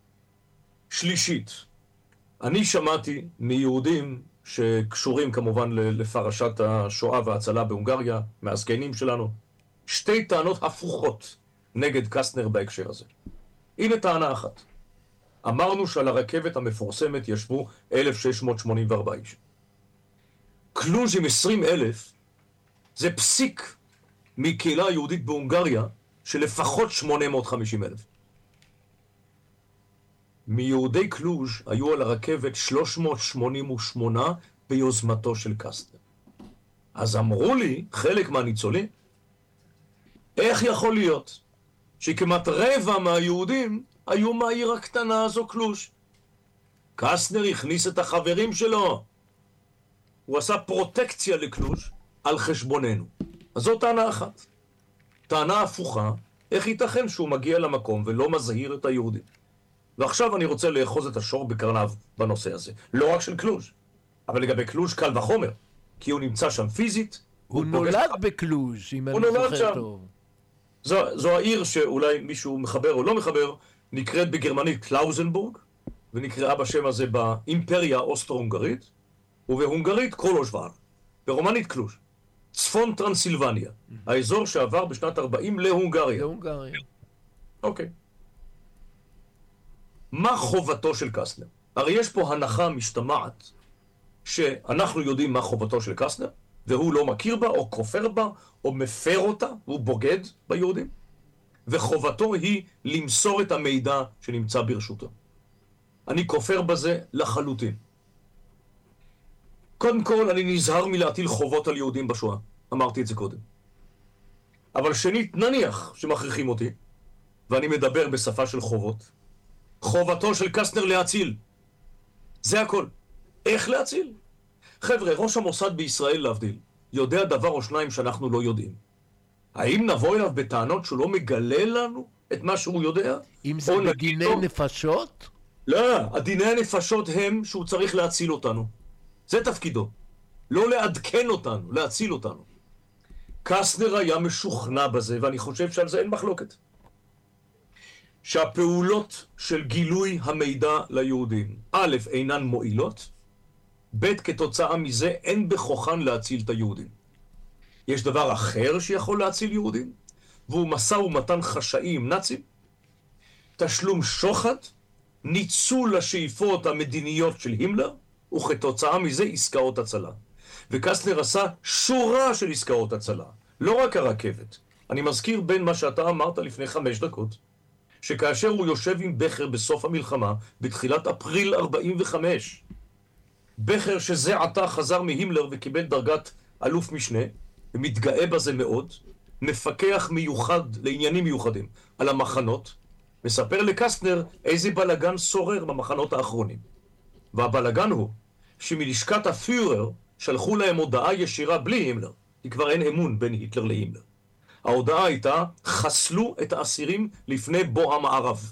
שלישית, אני שמעתי מיהודים שקשורים כמובן לפרשת השואה וההצלה בהונגריה, מהזקנים שלנו, שתי טענות הפוכות נגד קסטנר בהקשר הזה. הנה טענה אחת. אמרנו שעל הרכבת המפורסמת ישבו אלף שש מאות שמונים וארבע איש. קלוז' עם עשרים אלף זה פסיק מקהילה היהודית בהונגריה של לפחות שמונה מאות וחמישים אלף. מיהודי קלוז' היו על הרכבת שלוש מאות שמונים ושמונה ביוזמתו של קסטנר. אז אמרו לי, חלק מהניצולים, איך יכול להיות שכמעט רבע מהיהודים היו מהעיר הקטנה הזו קלוז'? קסטנר הכניס את החברים שלו. הוא עשה פרוטקציה לקלוז' על חשבוננו. אז זו טענה אחת. טענה הפוכה, איך ייתכן שהוא מגיע למקום ולא מזהיר את היהודים? ועכשיו אני רוצה לאחוז את השור בקרניו בנושא הזה. לא רק של קלוז', אבל לגבי קלוז' קל וחומר, כי הוא נמצא שם פיזית. הוא, הוא נולד פוגש... בקלוז', אם אני זוכר טוב. זו, זו העיר שאולי מישהו מחבר או לא מחבר, נקראת בגרמנית קלאוזנבורג, ונקראה בשם הזה באימפריה האוסטרו-הונגרית, ובהונגרית קולוז'וואר, ברומנית קלוז', צפון טרנסילבניה, האזור שעבר בשנת ארבעים להונגריה. להונגריה. אוקיי. מה חובתו של קסטנר? הרי יש פה הנחה משתמעת, שאנחנו יודעים מה חובתו של קסטנר, והוא לא מכיר בה, או כופר בה, או מפר אותה, והוא בוגד ביהודים. וחובתו היא למסור את המידע שנמצא ברשותו. אני כופר בזה לחלוטין. קודם כל, אני נזהר מלהטיל חובות על יהודים בשואה. אמרתי את זה קודם. אבל שנית, נניח שמכריחים אותי, ואני מדבר בשפה של חובות, חובתו של קסטנר להציל. זה הכל. איך להציל? חבר'ה, ראש המוסד בישראל להבדיל, יודע דבר או שניים שאנחנו לא יודעים. האם נבוא אליו בטענות שהוא לא מגלה לנו את מה שהוא יודע? אם זה בדיני לו... נפשות? לא, הדיני הנפשות הם שהוא צריך להציל אותנו. זה תפקידו. לא לעדכן אותנו, להציל אותנו. קסטנר היה משוכנע בזה, ואני חושב שעל זה אין מחלוקת. שהפעולות של גילוי המידע ליהודים, א', אינן מועילות, ב', כתוצאה מזה אין בכוחן להציל את היהודים. יש דבר אחר שיכול להציל יהודים? והוא משא ומתן חשאי עם נאצים, תשלום שוחד, ניצול השאיפות המדיניות של הימלר, וכתוצאה מזה עסקאות הצלה. וקסטנר עשה שורה של עסקאות הצלה, לא רק הרכבת. אני מזכיר בין מה שאתה אמרת לפני חמש דקות, שכאשר הוא יושב עם בכר בסוף המלחמה, בתחילת אפריל ארבעים וחמש, בכר שזה עתה חזר מהימלר וקיבל דרגת אלוף משנה, ומתגאה בזה מאוד, מפקח מיוחד לעניינים מיוחדים על המחנות, מספר לקסטנר איזה בלגן שורר במחנות האחרונים. והבלגן הוא שמלשכת הפיורר שלחו להם הודעה ישירה בלי הימלר, כי כבר אין אמון בין היטלר להימלר. ההודעה הייתה, חסלו את האסירים לפני בוא המערב.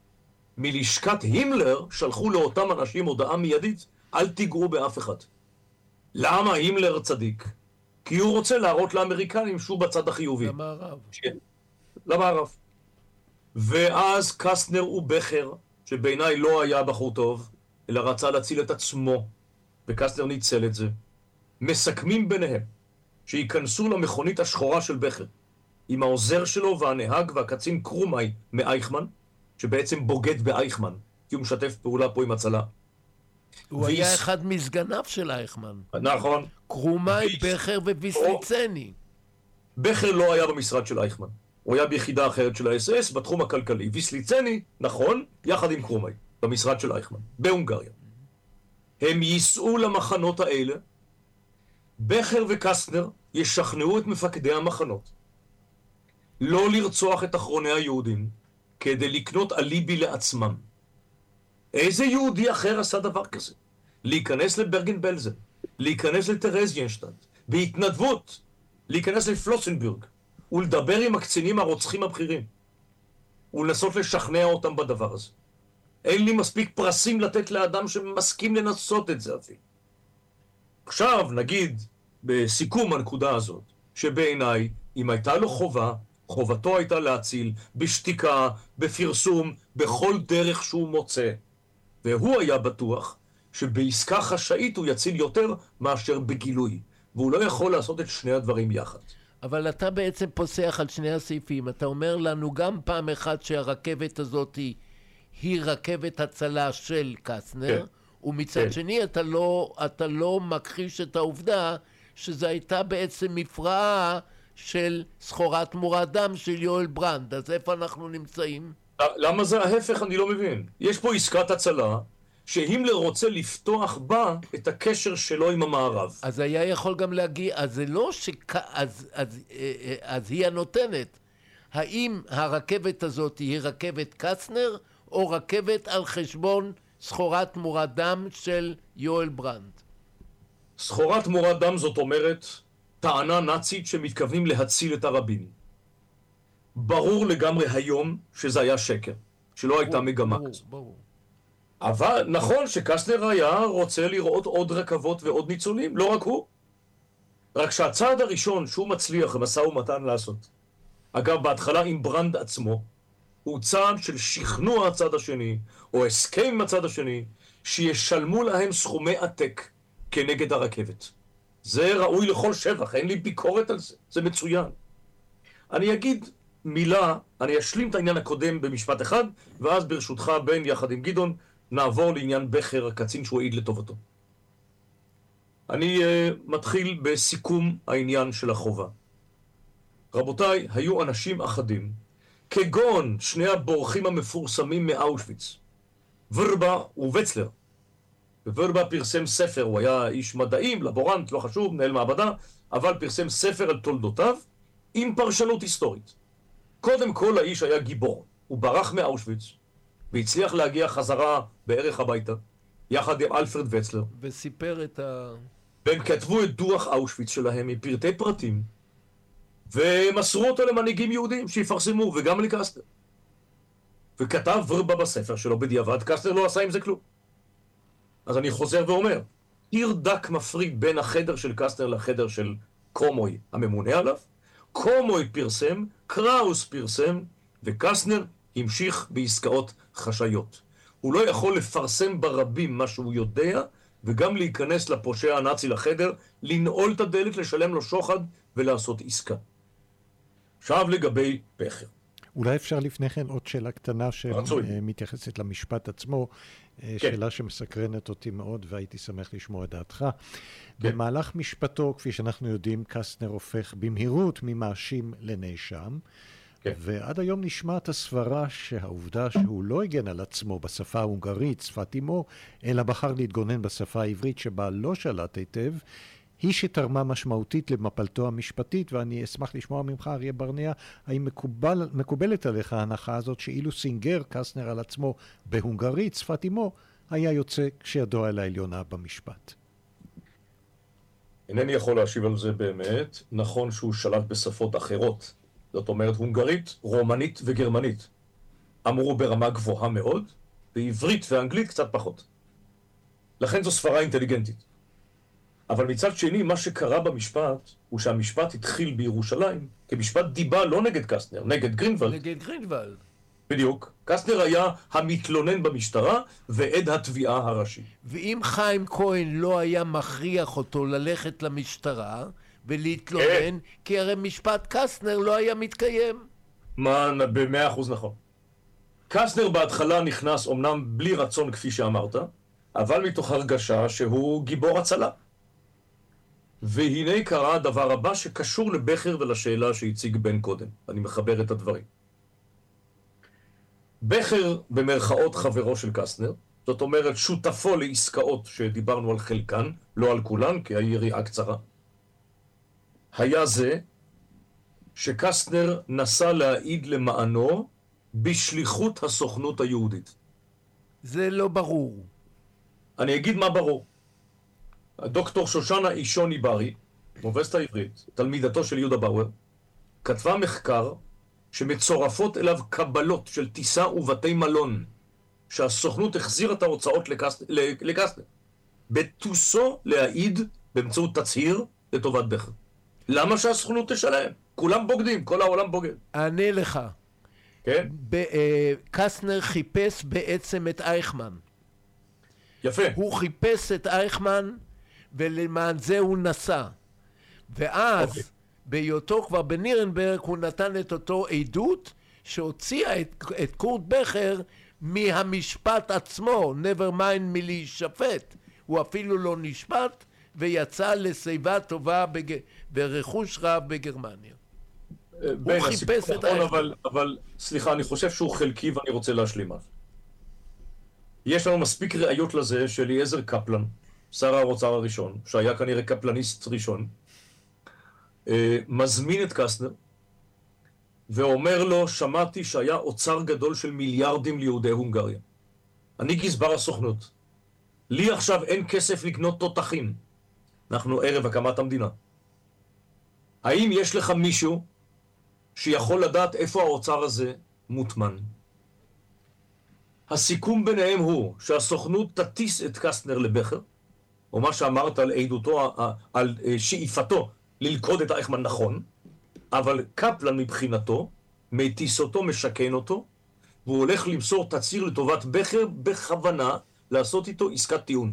מלשכת הימלר שלחו לאותם אנשים הודעה מיידית, אל תיגעו באף אחד. למה הימלר צדיק? כי הוא רוצה להראות לאמריקנים שהוא בצד החיובי. למערב. כן, למערב. ואז קסטנר ובכר, שבעיניי לא היה בחור טוב, אלא רצה להציל את עצמו, וקסטנר ניצל את זה, מסכמים ביניהם שיכנסו למכונית השחורה של בכר, עם העוזר שלו והנהג והקצין קרומאי מאייכמן, שבעצם בוגד באייכמן, כי הוא משתף פעולה פה עם הצלה. הוא ויס... היה אחד מסגניו של אייכמן. נכון. קרומאי, ויס... בכר וויסליצני. בכר לא היה במשרד של אייכמן. הוא היה ביחידה אחרת של ה-אס אס בתחום הכלכלי. ויסליצני, נכון, יחד עם קרומאי, במשרד של אייכמן, בהונגריה. הם ייסעו למחנות האלה, בכר וקסטנר ישכנעו את מפקדי המחנות לא לרצוח את אחרוני היהודים כדי לקנות אליבי לעצמם. איזה יהודי אחר עשה דבר כזה? להיכנס לברגן בלזן, להיכנס לטרזיינשטאט, בהתנדבות, להיכנס לפלוסנבורג, ולדבר עם הקצינים הרוצחים הבכירים, ולנסות לשכנע אותם בדבר הזה. אין לי מספיק פרסים לתת לאדם שמסכים לנסות את זה אפילו. עכשיו נגיד בסיכום הנקודה הזאת, שבעיניי אם הייתה לו חובה, חובתו הייתה להציל בשתיקה, בפרסום, בכל דרך שהוא מוצא. והוא היה בטוח שבעסקה חשאית הוא יציל יותר מאשר בגילוי, והוא לא יכול לעשות את שני הדברים יחד. אבל אתה בעצם פוסח על שני הסעיפים. אתה אומר לנו גם פעם אחת שהרכבת הזאת היא, היא רכבת הצלה של קסטנר, כן. ומצד כן. שני אתה לא, אתה לא מכחיש את העובדה שזו הייתה בעצם מפרעה של סחורת תמורת דם של יואל ברנד. אז איפה אנחנו נמצאים? למה זה ההפך? אני לא מבין. יש פה עסקת הצלה שהימלר רוצה לפתוח בה את הקשר שלו עם המערב. אז היה יכול גם להגיע, אז זה לא שכ... אז, אז, אז היא הנותנת. האם הרכבת הזאת היא רכבת קסטנר או רכבת על חשבון סחורת תמורת דם של יואל ברנד? סחורת תמורת דם זאת אומרת טענה נאצית שמתכוונים להציל את הרבים. ברור לגמרי היום שזה היה שקר, שלא ברור, הייתה מגמה ברור, כזאת. ברור. אבל נכון שקסטנר היה רוצה לראות עוד רכבות ועוד ניצולים, לא רק הוא. רק שהצעד הראשון שהוא מצליח משא ומתן לעשות, אגב בהתחלה עם ברנד עצמו, הוא צעד של שכנוע הצד השני, או הסכם עם הצד השני, שישלמו להם סכומי עתק כנגד הרכבת. זה ראוי לכל שבח, אין לי ביקורת על זה, זה מצוין. אני אגיד מילה, אני אשלים את העניין הקודם במשפט אחד, ואז ברשותך בן יחד עם גדעון, נעבור לעניין בכר, הקצין שהוא העיד לטובתו. אני uh, מתחיל בסיכום העניין של החובה. רבותיי, היו אנשים אחדים, כגון שני הבורחים המפורסמים מאושוויץ, ורבה ווצלר. ורבה פרסם ספר, הוא היה איש מדעים, לבורנט, לא חשוב, מנהל מעבדה, אבל פרסם ספר על תולדותיו עם פרשנות היסטורית. קודם כל האיש היה גיבור, הוא ברח מאושוויץ, והצליח להגיע חזרה בערך הביתה, יחד עם אלפרד וצלר. וסיפר את ה... והם כתבו את דוח אושוויץ שלהם מפרטי פרטים, ומסרו אותו למנהיגים יהודים שיפרסמו, וגם לקסטנר. וכתב ורבה בספר שלו בדיעבד, קסטנר לא עשה עם זה כלום. אז אני חוזר ואומר, עיר דק מפריד בין החדר של קסטנר לחדר של קומוי, הממונה עליו. קומוי פרסם, קראוס פרסם, וקסטנר המשיך בעסקאות חשאיות. הוא לא יכול לפרסם ברבים מה שהוא יודע, וגם להיכנס לפושע הנאצי לחדר, לנעול את הדלת, לשלם לו שוחד ולעשות עסקה. עכשיו לגבי בכר. אולי אפשר לפני כן עוד שאלה קטנה שמתייחסת למשפט עצמו, כן. שאלה שמסקרנת אותי מאוד והייתי שמח לשמוע את דעתך. כן. במהלך משפטו, כפי שאנחנו יודעים, קסטנר הופך במהירות ממאשים לנאשם, כן. ועד היום נשמעת הסברה שהעובדה שהוא לא הגן על עצמו בשפה ההונגרית, שפת אמו, אלא בחר להתגונן בשפה העברית שבה לא שלט היטב, היא שתרמה משמעותית למפלתו המשפטית, ואני אשמח לשמוע ממך, אריה ברנע, האם מקובל, מקובלת עליך ההנחה הזאת שאילו סינגר קסטנר על עצמו בהונגרית, שפת אמו, היה יוצא כשידו על העליונה במשפט? אינני יכול להשיב על זה באמת. נכון שהוא שלט בשפות אחרות, זאת אומרת הונגרית, רומנית וגרמנית. אמרו ברמה גבוהה מאוד, בעברית ואנגלית קצת פחות. לכן זו ספרה אינטליגנטית. אבל מצד שני, מה שקרה במשפט, הוא שהמשפט התחיל בירושלים, כמשפט דיבה לא נגד קסטנר, נגד גרינוולד. נגד גרינוולד. בדיוק. קסטנר היה המתלונן במשטרה ועד התביעה הראשי. ואם חיים כהן לא היה מכריח אותו ללכת למשטרה ולהתלונן, כי הרי משפט קסטנר לא היה מתקיים. מה, במאה אחוז נכון. קסטנר בהתחלה נכנס אומנם בלי רצון כפי שאמרת, אבל מתוך הרגשה שהוא גיבור הצלה. והנה קרה הדבר הבא שקשור לבכר ולשאלה שהציג בן קודם. אני מחבר את הדברים. בכר במרכאות חברו של קסטנר, זאת אומרת שותפו לעסקאות שדיברנו על חלקן, לא על כולן, כי היריעה קצרה. היה זה שקסטנר נסע להעיד למענו בשליחות הסוכנות היהודית. זה לא ברור. אני אגיד מה ברור. דוקטור שושנה אישוני ברי, מאוניברסיטה העברית, תלמידתו של יהודה באואר, כתבה מחקר שמצורפות אליו קבלות של טיסה ובתי מלון, שהסוכנות החזירה את ההוצאות לקסטנר, בטוסו להעיד באמצעות תצהיר לטובת בכר. למה שהסוכנות תשלם? כולם בוגדים, כל העולם בוגד. אענה לך. כן? קסטנר חיפש בעצם את אייכמן. יפה. הוא חיפש את אייכמן, ולמען זה הוא נסע. ואז, okay. בהיותו כבר בנירנברג, הוא נתן את אותו עדות, שהוציאה את, את קורט בכר מהמשפט עצמו, never mind מלהישפט. הוא אפילו לא נשפט, ויצא לשיבה טובה בג... ברכוש רב בגרמניה. הוא חיפש את האייכמן. אבל, אבל, סליחה, אני חושב שהוא חלקי ואני רוצה להשלים אז. יש לנו מספיק ראיות לזה של אליעזר קפלן, שר האוצר הראשון, שהיה כנראה קפלניסט ראשון, מזמין את קסטנר ואומר לו, שמעתי שהיה אוצר גדול של מיליארדים ליהודי הונגריה. אני גזבר הסוכנות. לי עכשיו אין כסף לקנות תותחים. אנחנו ערב הקמת המדינה. האם יש לך מישהו שיכול לדעת איפה האוצר הזה מוטמן? הסיכום ביניהם הוא שהסוכנות תטיס את קסטנר לבכר, או מה שאמרת על עדותו, על שאיפתו ללכוד את אייכמן נכון, אבל קפלן מבחינתו מטיס אותו, משכן אותו, והוא הולך למסור תצהיר לטובת בכר בכוונה לעשות איתו עסקת טיעון.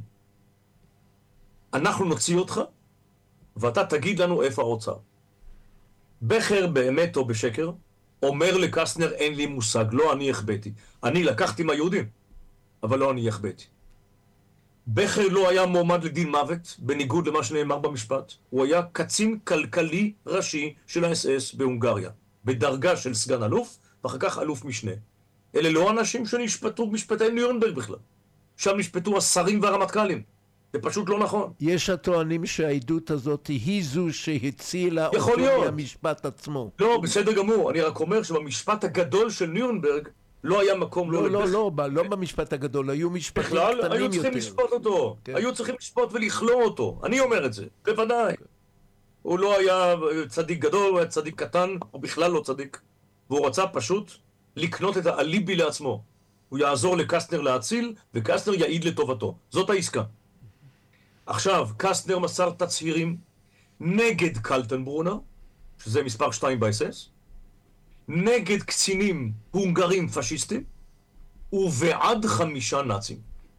אנחנו נוציא אותך, ואתה תגיד לנו איפה האוצר. בכר באמת או בשקר, אומר לקסטנר, אין לי מושג, לא אני החבאתי. אני לקחתי מהיהודים, אבל לא אני החבאתי. בכר לא היה מועמד לדין מוות, בניגוד למה שנאמר במשפט. הוא היה קצין כלכלי ראשי של ה-אס אס בהונגריה, בדרגה של סגן אלוף, ואחר כך אלוף משנה. אלה לא אנשים שנשפטו במשפטי נירנברג בכלל. שם נשפטו השרים והרמטכ"לים. זה פשוט לא נכון. יש הטוענים שהעדות הזאת היא זו שהצילה אותו מהמשפט עצמו. לא, בסדר גמור. אני רק אומר שבמשפט הגדול של נירנברג לא היה מקום לא... לא, לא, לא, לא, לא במשפט הגדול. היו משפטים קטנים יותר. בכלל, היו צריכים לשפוט אותו. היו צריכים לשפוט ולכלוא אותו. אני אומר את זה. בוודאי. הוא לא היה צדיק גדול, הוא היה צדיק קטן, הוא בכלל לא צדיק. והוא רצה פשוט לקנות את האליבי לעצמו. הוא יעזור לקסטנר להציל, וקסטנר יעיד לטובתו. זאת העסקה. עכשיו, קסטנר מסר תצהירים נגד קלטנברונר, שזה מספר שתיים ב-אס אס, נגד קצינים הונגרים פשיסטים, ובעד חמישה נאצים.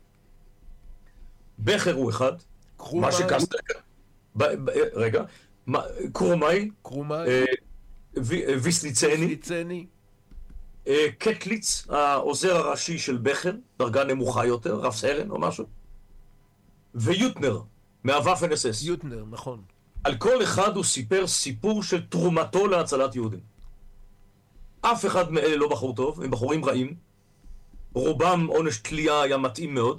בכר הוא אחד, מה שקסטנר... רגע, קרומאי, קרומאי, ויסליצני. ויסליצני. קטליץ, העוזר הראשי של בכר, דרגה נמוכה יותר, רב סרן או משהו. ויוטנר, מהוואפן אס אס. יוטנר, נכון. על כל אחד הוא סיפר סיפור של תרומתו להצלת יהודים. אף אחד מאלה לא בחור טוב, הם בחורים רעים. רובם עונש תלייה היה מתאים מאוד.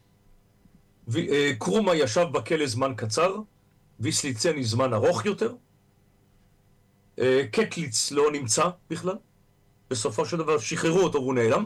קרומה ישב בכלא זמן קצר, ויסליצני זמן ארוך יותר. קטליץ לא נמצא בכלל. בסופו של דבר שחררו אותו והוא נעלם.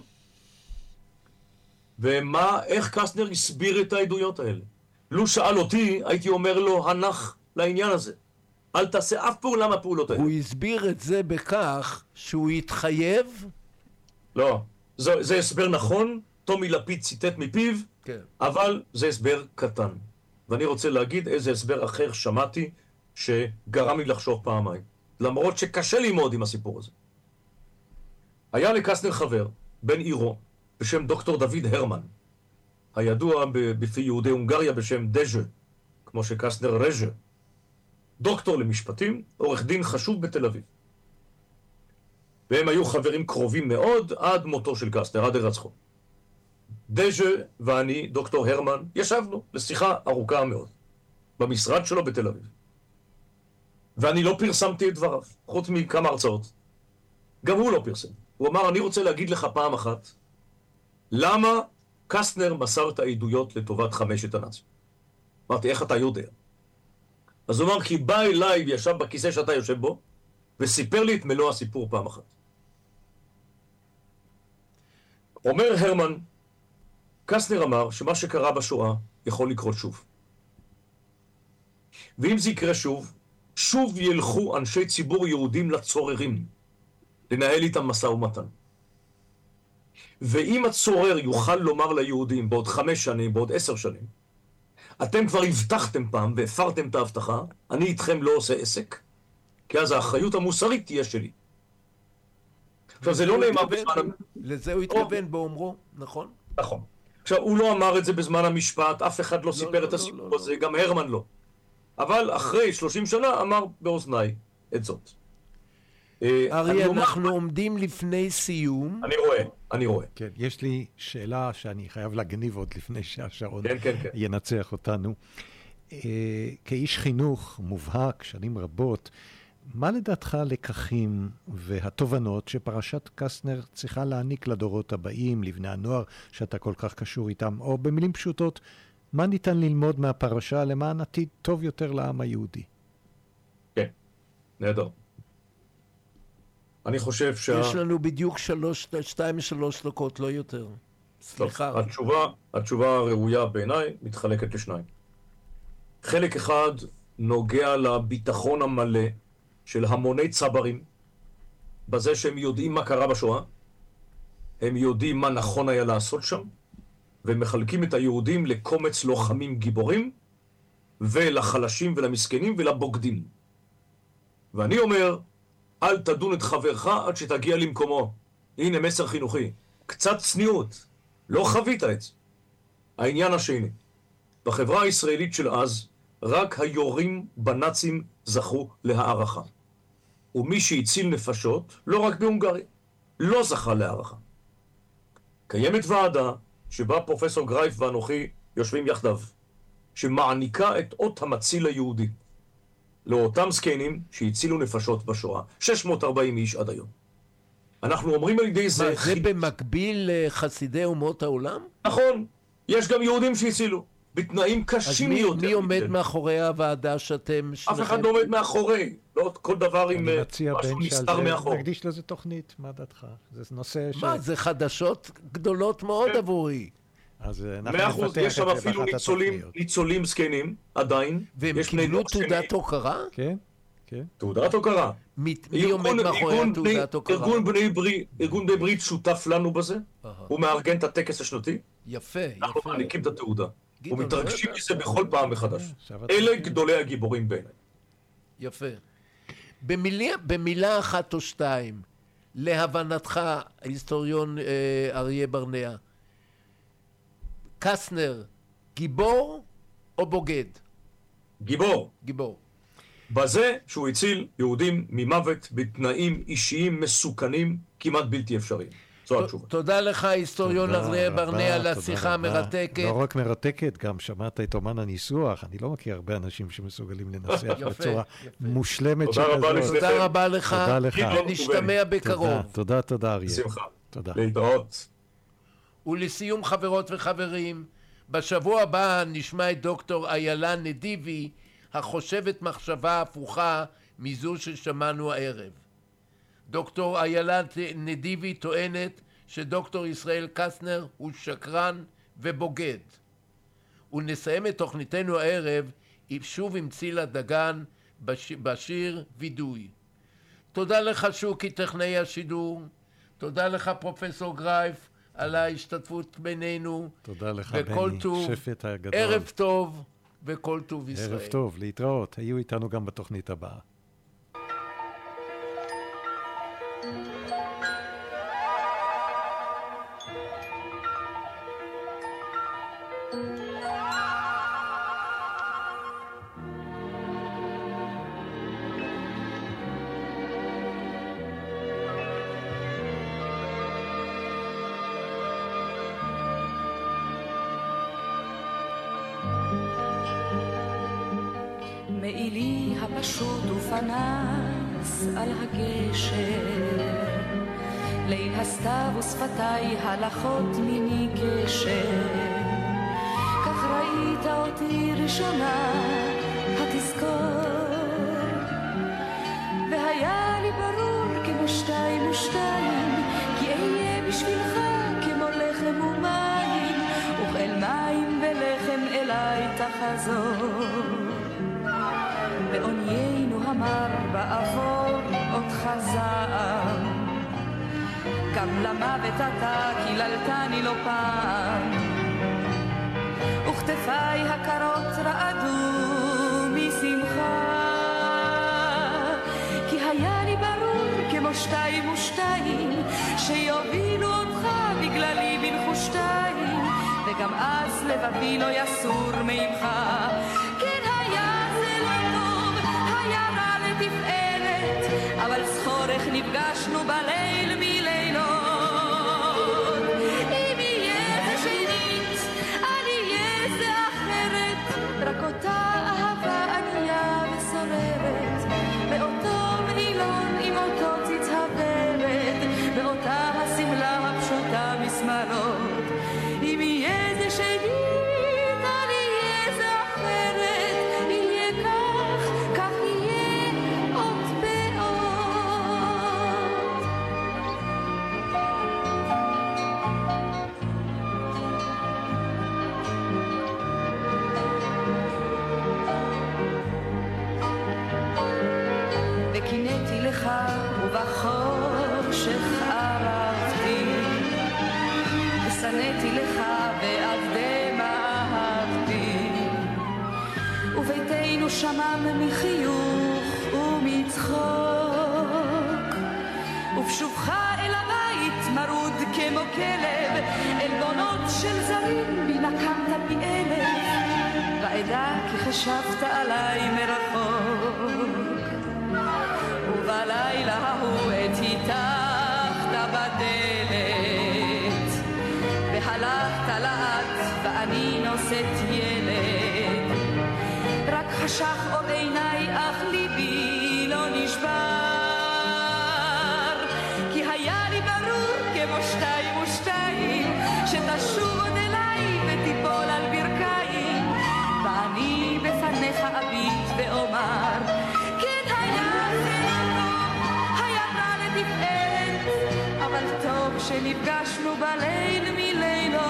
ומה, איך קסטנר הסביר את העדויות האלה? לו שאל אותי, הייתי אומר לו, הנח לעניין הזה. אל תעשה אף פעולה מהפעולות האלה. הוא הסביר את זה בכך שהוא התחייב? לא, זה, זה הסבר נכון, טומי לפיד ציטט מפיו, כן. אבל זה הסבר קטן. ואני רוצה להגיד איזה הסבר אחר שמעתי שגרם לי לחשוב פעמיים. למרות שקשה ללמוד עם הסיפור הזה. היה לקסטנר חבר, בן עירו, בשם דוקטור דוד הרמן, הידוע בפי יהודי הונגריה בשם דז'ה, כמו שקסטנר רז'ה, דוקטור למשפטים, עורך דין חשוב בתל אביב. והם היו חברים קרובים מאוד עד מותו של קסטנר, עד הרצחו. דז'ה ואני, דוקטור הרמן, ישבנו לשיחה ארוכה מאוד, במשרד שלו בתל אביב. ואני לא פרסמתי את דבריו, חוץ מכמה הרצאות. גם הוא לא פרסם. הוא אמר, אני רוצה להגיד לך פעם אחת, למה קסטנר מסר את העדויות לטובת חמשת הנאצים? אמרתי, איך אתה יודע? אז הוא אמר, כי בא אליי וישב בכיסא שאתה יושב בו, וסיפר לי את מלוא הסיפור פעם אחת. אומר הרמן, קסטנר אמר שמה שקרה בשואה יכול לקרות שוב. ואם זה יקרה שוב, שוב ילכו אנשי ציבור יהודים לצוררים, לנהל איתם משא ומתן. ואם הצורר יוכל לומר ליהודים בעוד חמש שנים, בעוד עשר שנים, אתם כבר הבטחתם פעם והפרתם את ההבטחה, אני איתכם לא עושה עסק, כי אז האחריות המוסרית תהיה שלי. עכשיו זה לא נאמר בזמן... לזה הוא התכוון באומרו, נכון? נכון. עכשיו הוא לא אמר את זה בזמן המשפט, אף אחד לא סיפר את הסיפור הזה, גם הרמן לא. אבל אחרי שלושים שנה אמר באוזניי את זאת. אריה, אנחנו עומדים לפני סיום. אני רואה, אני רואה. כן, יש לי שאלה שאני חייב להגניב עוד לפני שהשעון כן, כן, כן. ינצח אותנו. כאיש חינוך מובהק שנים רבות, מה לדעתך לקחים והתובנות שפרשת קסטנר צריכה להעניק לדורות הבאים, לבני הנוער שאתה כל כך קשור איתם, או במילים פשוטות, מה ניתן ללמוד מהפרשה למען עתיד טוב יותר לעם היהודי? כן, נהדר. אני חושב שה... יש לנו בדיוק שלוש, שתיים ושלוש דקות, לא יותר. סליחה. טוב, התשובה, התשובה הראויה בעיניי מתחלקת לשניים. חלק אחד נוגע לביטחון המלא של המוני צברים, בזה שהם יודעים מה קרה בשואה, הם יודעים מה נכון היה לעשות שם, והם מחלקים את היהודים לקומץ לוחמים גיבורים, ולחלשים ולמסכנים ולבוגדים. ואני אומר, אל תדון את חברך עד שתגיע למקומו. הנה מסר חינוכי. קצת צניעות. לא חווית את זה. העניין השני. בחברה הישראלית של אז, רק היורים בנאצים זכו להערכה. ומי שהציל נפשות, לא רק בהונגריה, לא זכה להערכה. קיימת ועדה שבה פרופסור גרייף ואנוכי יושבים יחדיו, שמעניקה את אות המציל היהודי לאותם זקנים שהצילו נפשות בשואה. שש מאות וארבעים איש עד היום. אנחנו אומרים על ידי זה... מה, זה במקביל לחסידי אומות העולם? נכון. יש גם יהודים שהצילו. בתנאים קשים יותר. אז מי עומד מאחורי הוועדה שאתם... אף אחד לא עומד מאחורי. לא כל דבר עם משהו נסתר מאחור. נקדיש לזה תוכנית, מה דעתך? זה נושא ש... מה, זה חדשות גדולות מאוד עבורי. מאה אחוז, יש שם אפילו ניצולים זקנים, עדיין. והם קיבלו תעודת הוקרה? כן, כן. תעודת הוקרה. מי עומד מאחורי תעודת הוקרה? ארגון בני ברית שותף לנו בזה. הוא מארגן את הטקס השנתי. יפה, יפה. אנחנו מעניקים את התעודה. ומתרגשים מזה בכל פעם מחדש. אלה גדולי הגיבורים בעיניי. יפה. במילה, במילה אחת או שתיים, להבנתך, ההיסטוריון אה, אריה ברנע, קסטנר, גיבור או בוגד? גיבור. גיבור. בזה שהוא הציל יהודים ממוות בתנאים אישיים מסוכנים כמעט בלתי אפשריים. זו התשובה. תודה לך, היסטוריון אריה ברנע, על השיחה המרתקת. לא רק מרתקת, גם שמעת את אומן הניסוח. אני לא מכיר הרבה אנשים שמסוגלים לנסח בצורה מושלמת שכזאת. תודה רבה לך. תודה לך. ונשתמע בקרוב. תודה, תודה, אריה. בשמחה. תודה. להתראות. ולסיום, חברות וחברים, בשבוע הבא נשמע את דוקטור איילה נדיבי, החושבת מחשבה הפוכה מזו ששמענו הערב. דוקטור איילה נדיבי טוענת שדוקטור ישראל קסנר הוא שקרן ובוגד. ונסיים את תוכניתנו הערב שוב עם צילה דגן בש... בשיר וידוי. תודה לך שוקי טכנאי השידור, תודה לך פרופסור גרייף על ההשתתפות בינינו. תודה לך בני, טוב, שפט הגדול. ערב טוב וכל טוב ישראל. ערב טוב, להתראות. היו איתנו גם בתוכנית הבאה. מעילי הפשוט ופנס על הגשר, ליל הסתיו ושפתיי הלכות מיני קשר, כך ראית אותי ראשונה התזכור, והיה לי ברור כמו שתיים ושתיים, כי אהיה בשבילך כמו לחם ומים, וכאל מים ולחם אליי תחזור. בעוניינו המר בעבור אותך זעם, קם למוות אתה קיללתני לא פעם, וכתפיי הקרות רעדו משמחה, כי היה לי ברור כמו שתיים ושתיים שיובילו אותך בגללי בנחושתיים, וגם אז לבבי לא יסור ממך. כן היה זה לא טוב, היה רע לתפארת, אבל זכורך נפגשנו בליל מלילות. אם יהיה זה שנית, אני יהיה זה אחרת, רק אותה אהבה ענייה וסוררת, באותו מילון עם אותו ציצהברת, באותה הסמלה הפשוטה מסמרות. אם יהיה זה שנית, אני יהיה זה אחרת, יהיה כך, כך יהיה עוד בעוד. וקינאתי לך ובחושך ערבתי, ושנאתי לך ועבדי מה אהבתי, וביתנו שמם מחיוך ומצחוק, ובשובך אל הבית מרוד כמו כלב, עלבונות של זרים בי נקמת פי אלף, ועדה כי חשבת עליי מרחוק, ובלילה ההוא עת היתכת בדלת, והלכת לאט ואני נושאת ילד, רק חשך עוד עיניי אך ליבי לא נשבר, כי היה לי ברור כמו שתיים ושתיים שתשוב עוד אליי ותיפול על ברכיים, ואני בפניך אביט ואומר כן היה זה לא טוב, היה רע לתפארת, אבל טוב שנפגשנו בליל מלילות.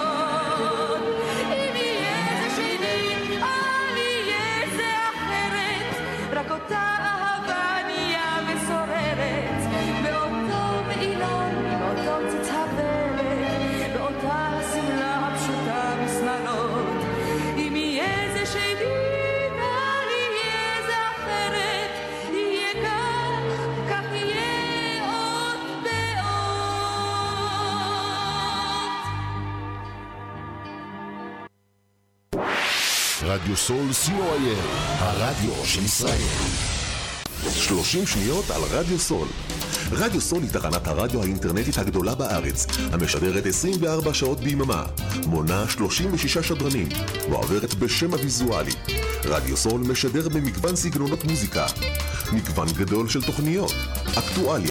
אם יהיה זה שנית, אל יהיה זה אחרת, רק אותה אהבה ענייה וסוררת, באותו מעילון, באותו ציצהברת, באותה הסמלה הפשוטה מסמרות. אם יהיה זה שנית, אל יהיה זה אחרת, יהיה כך, כך יהיה עוד בעוד. רדיו סול סי או איי אל, הרדיו של ישראל. שלושים שניות על רדיו סול. רדיו סול היא תחנת הרדיו האינטרנטית הגדולה בארץ, המשדרת עשרים וארבע שעות ביממה, מונה שלושים ושישה שדרנים, ועוברת בשם הוויזואלי. רדיו סול משדר במגוון סגנונות מוזיקה, מגוון גדול של תוכניות, אקטואליה,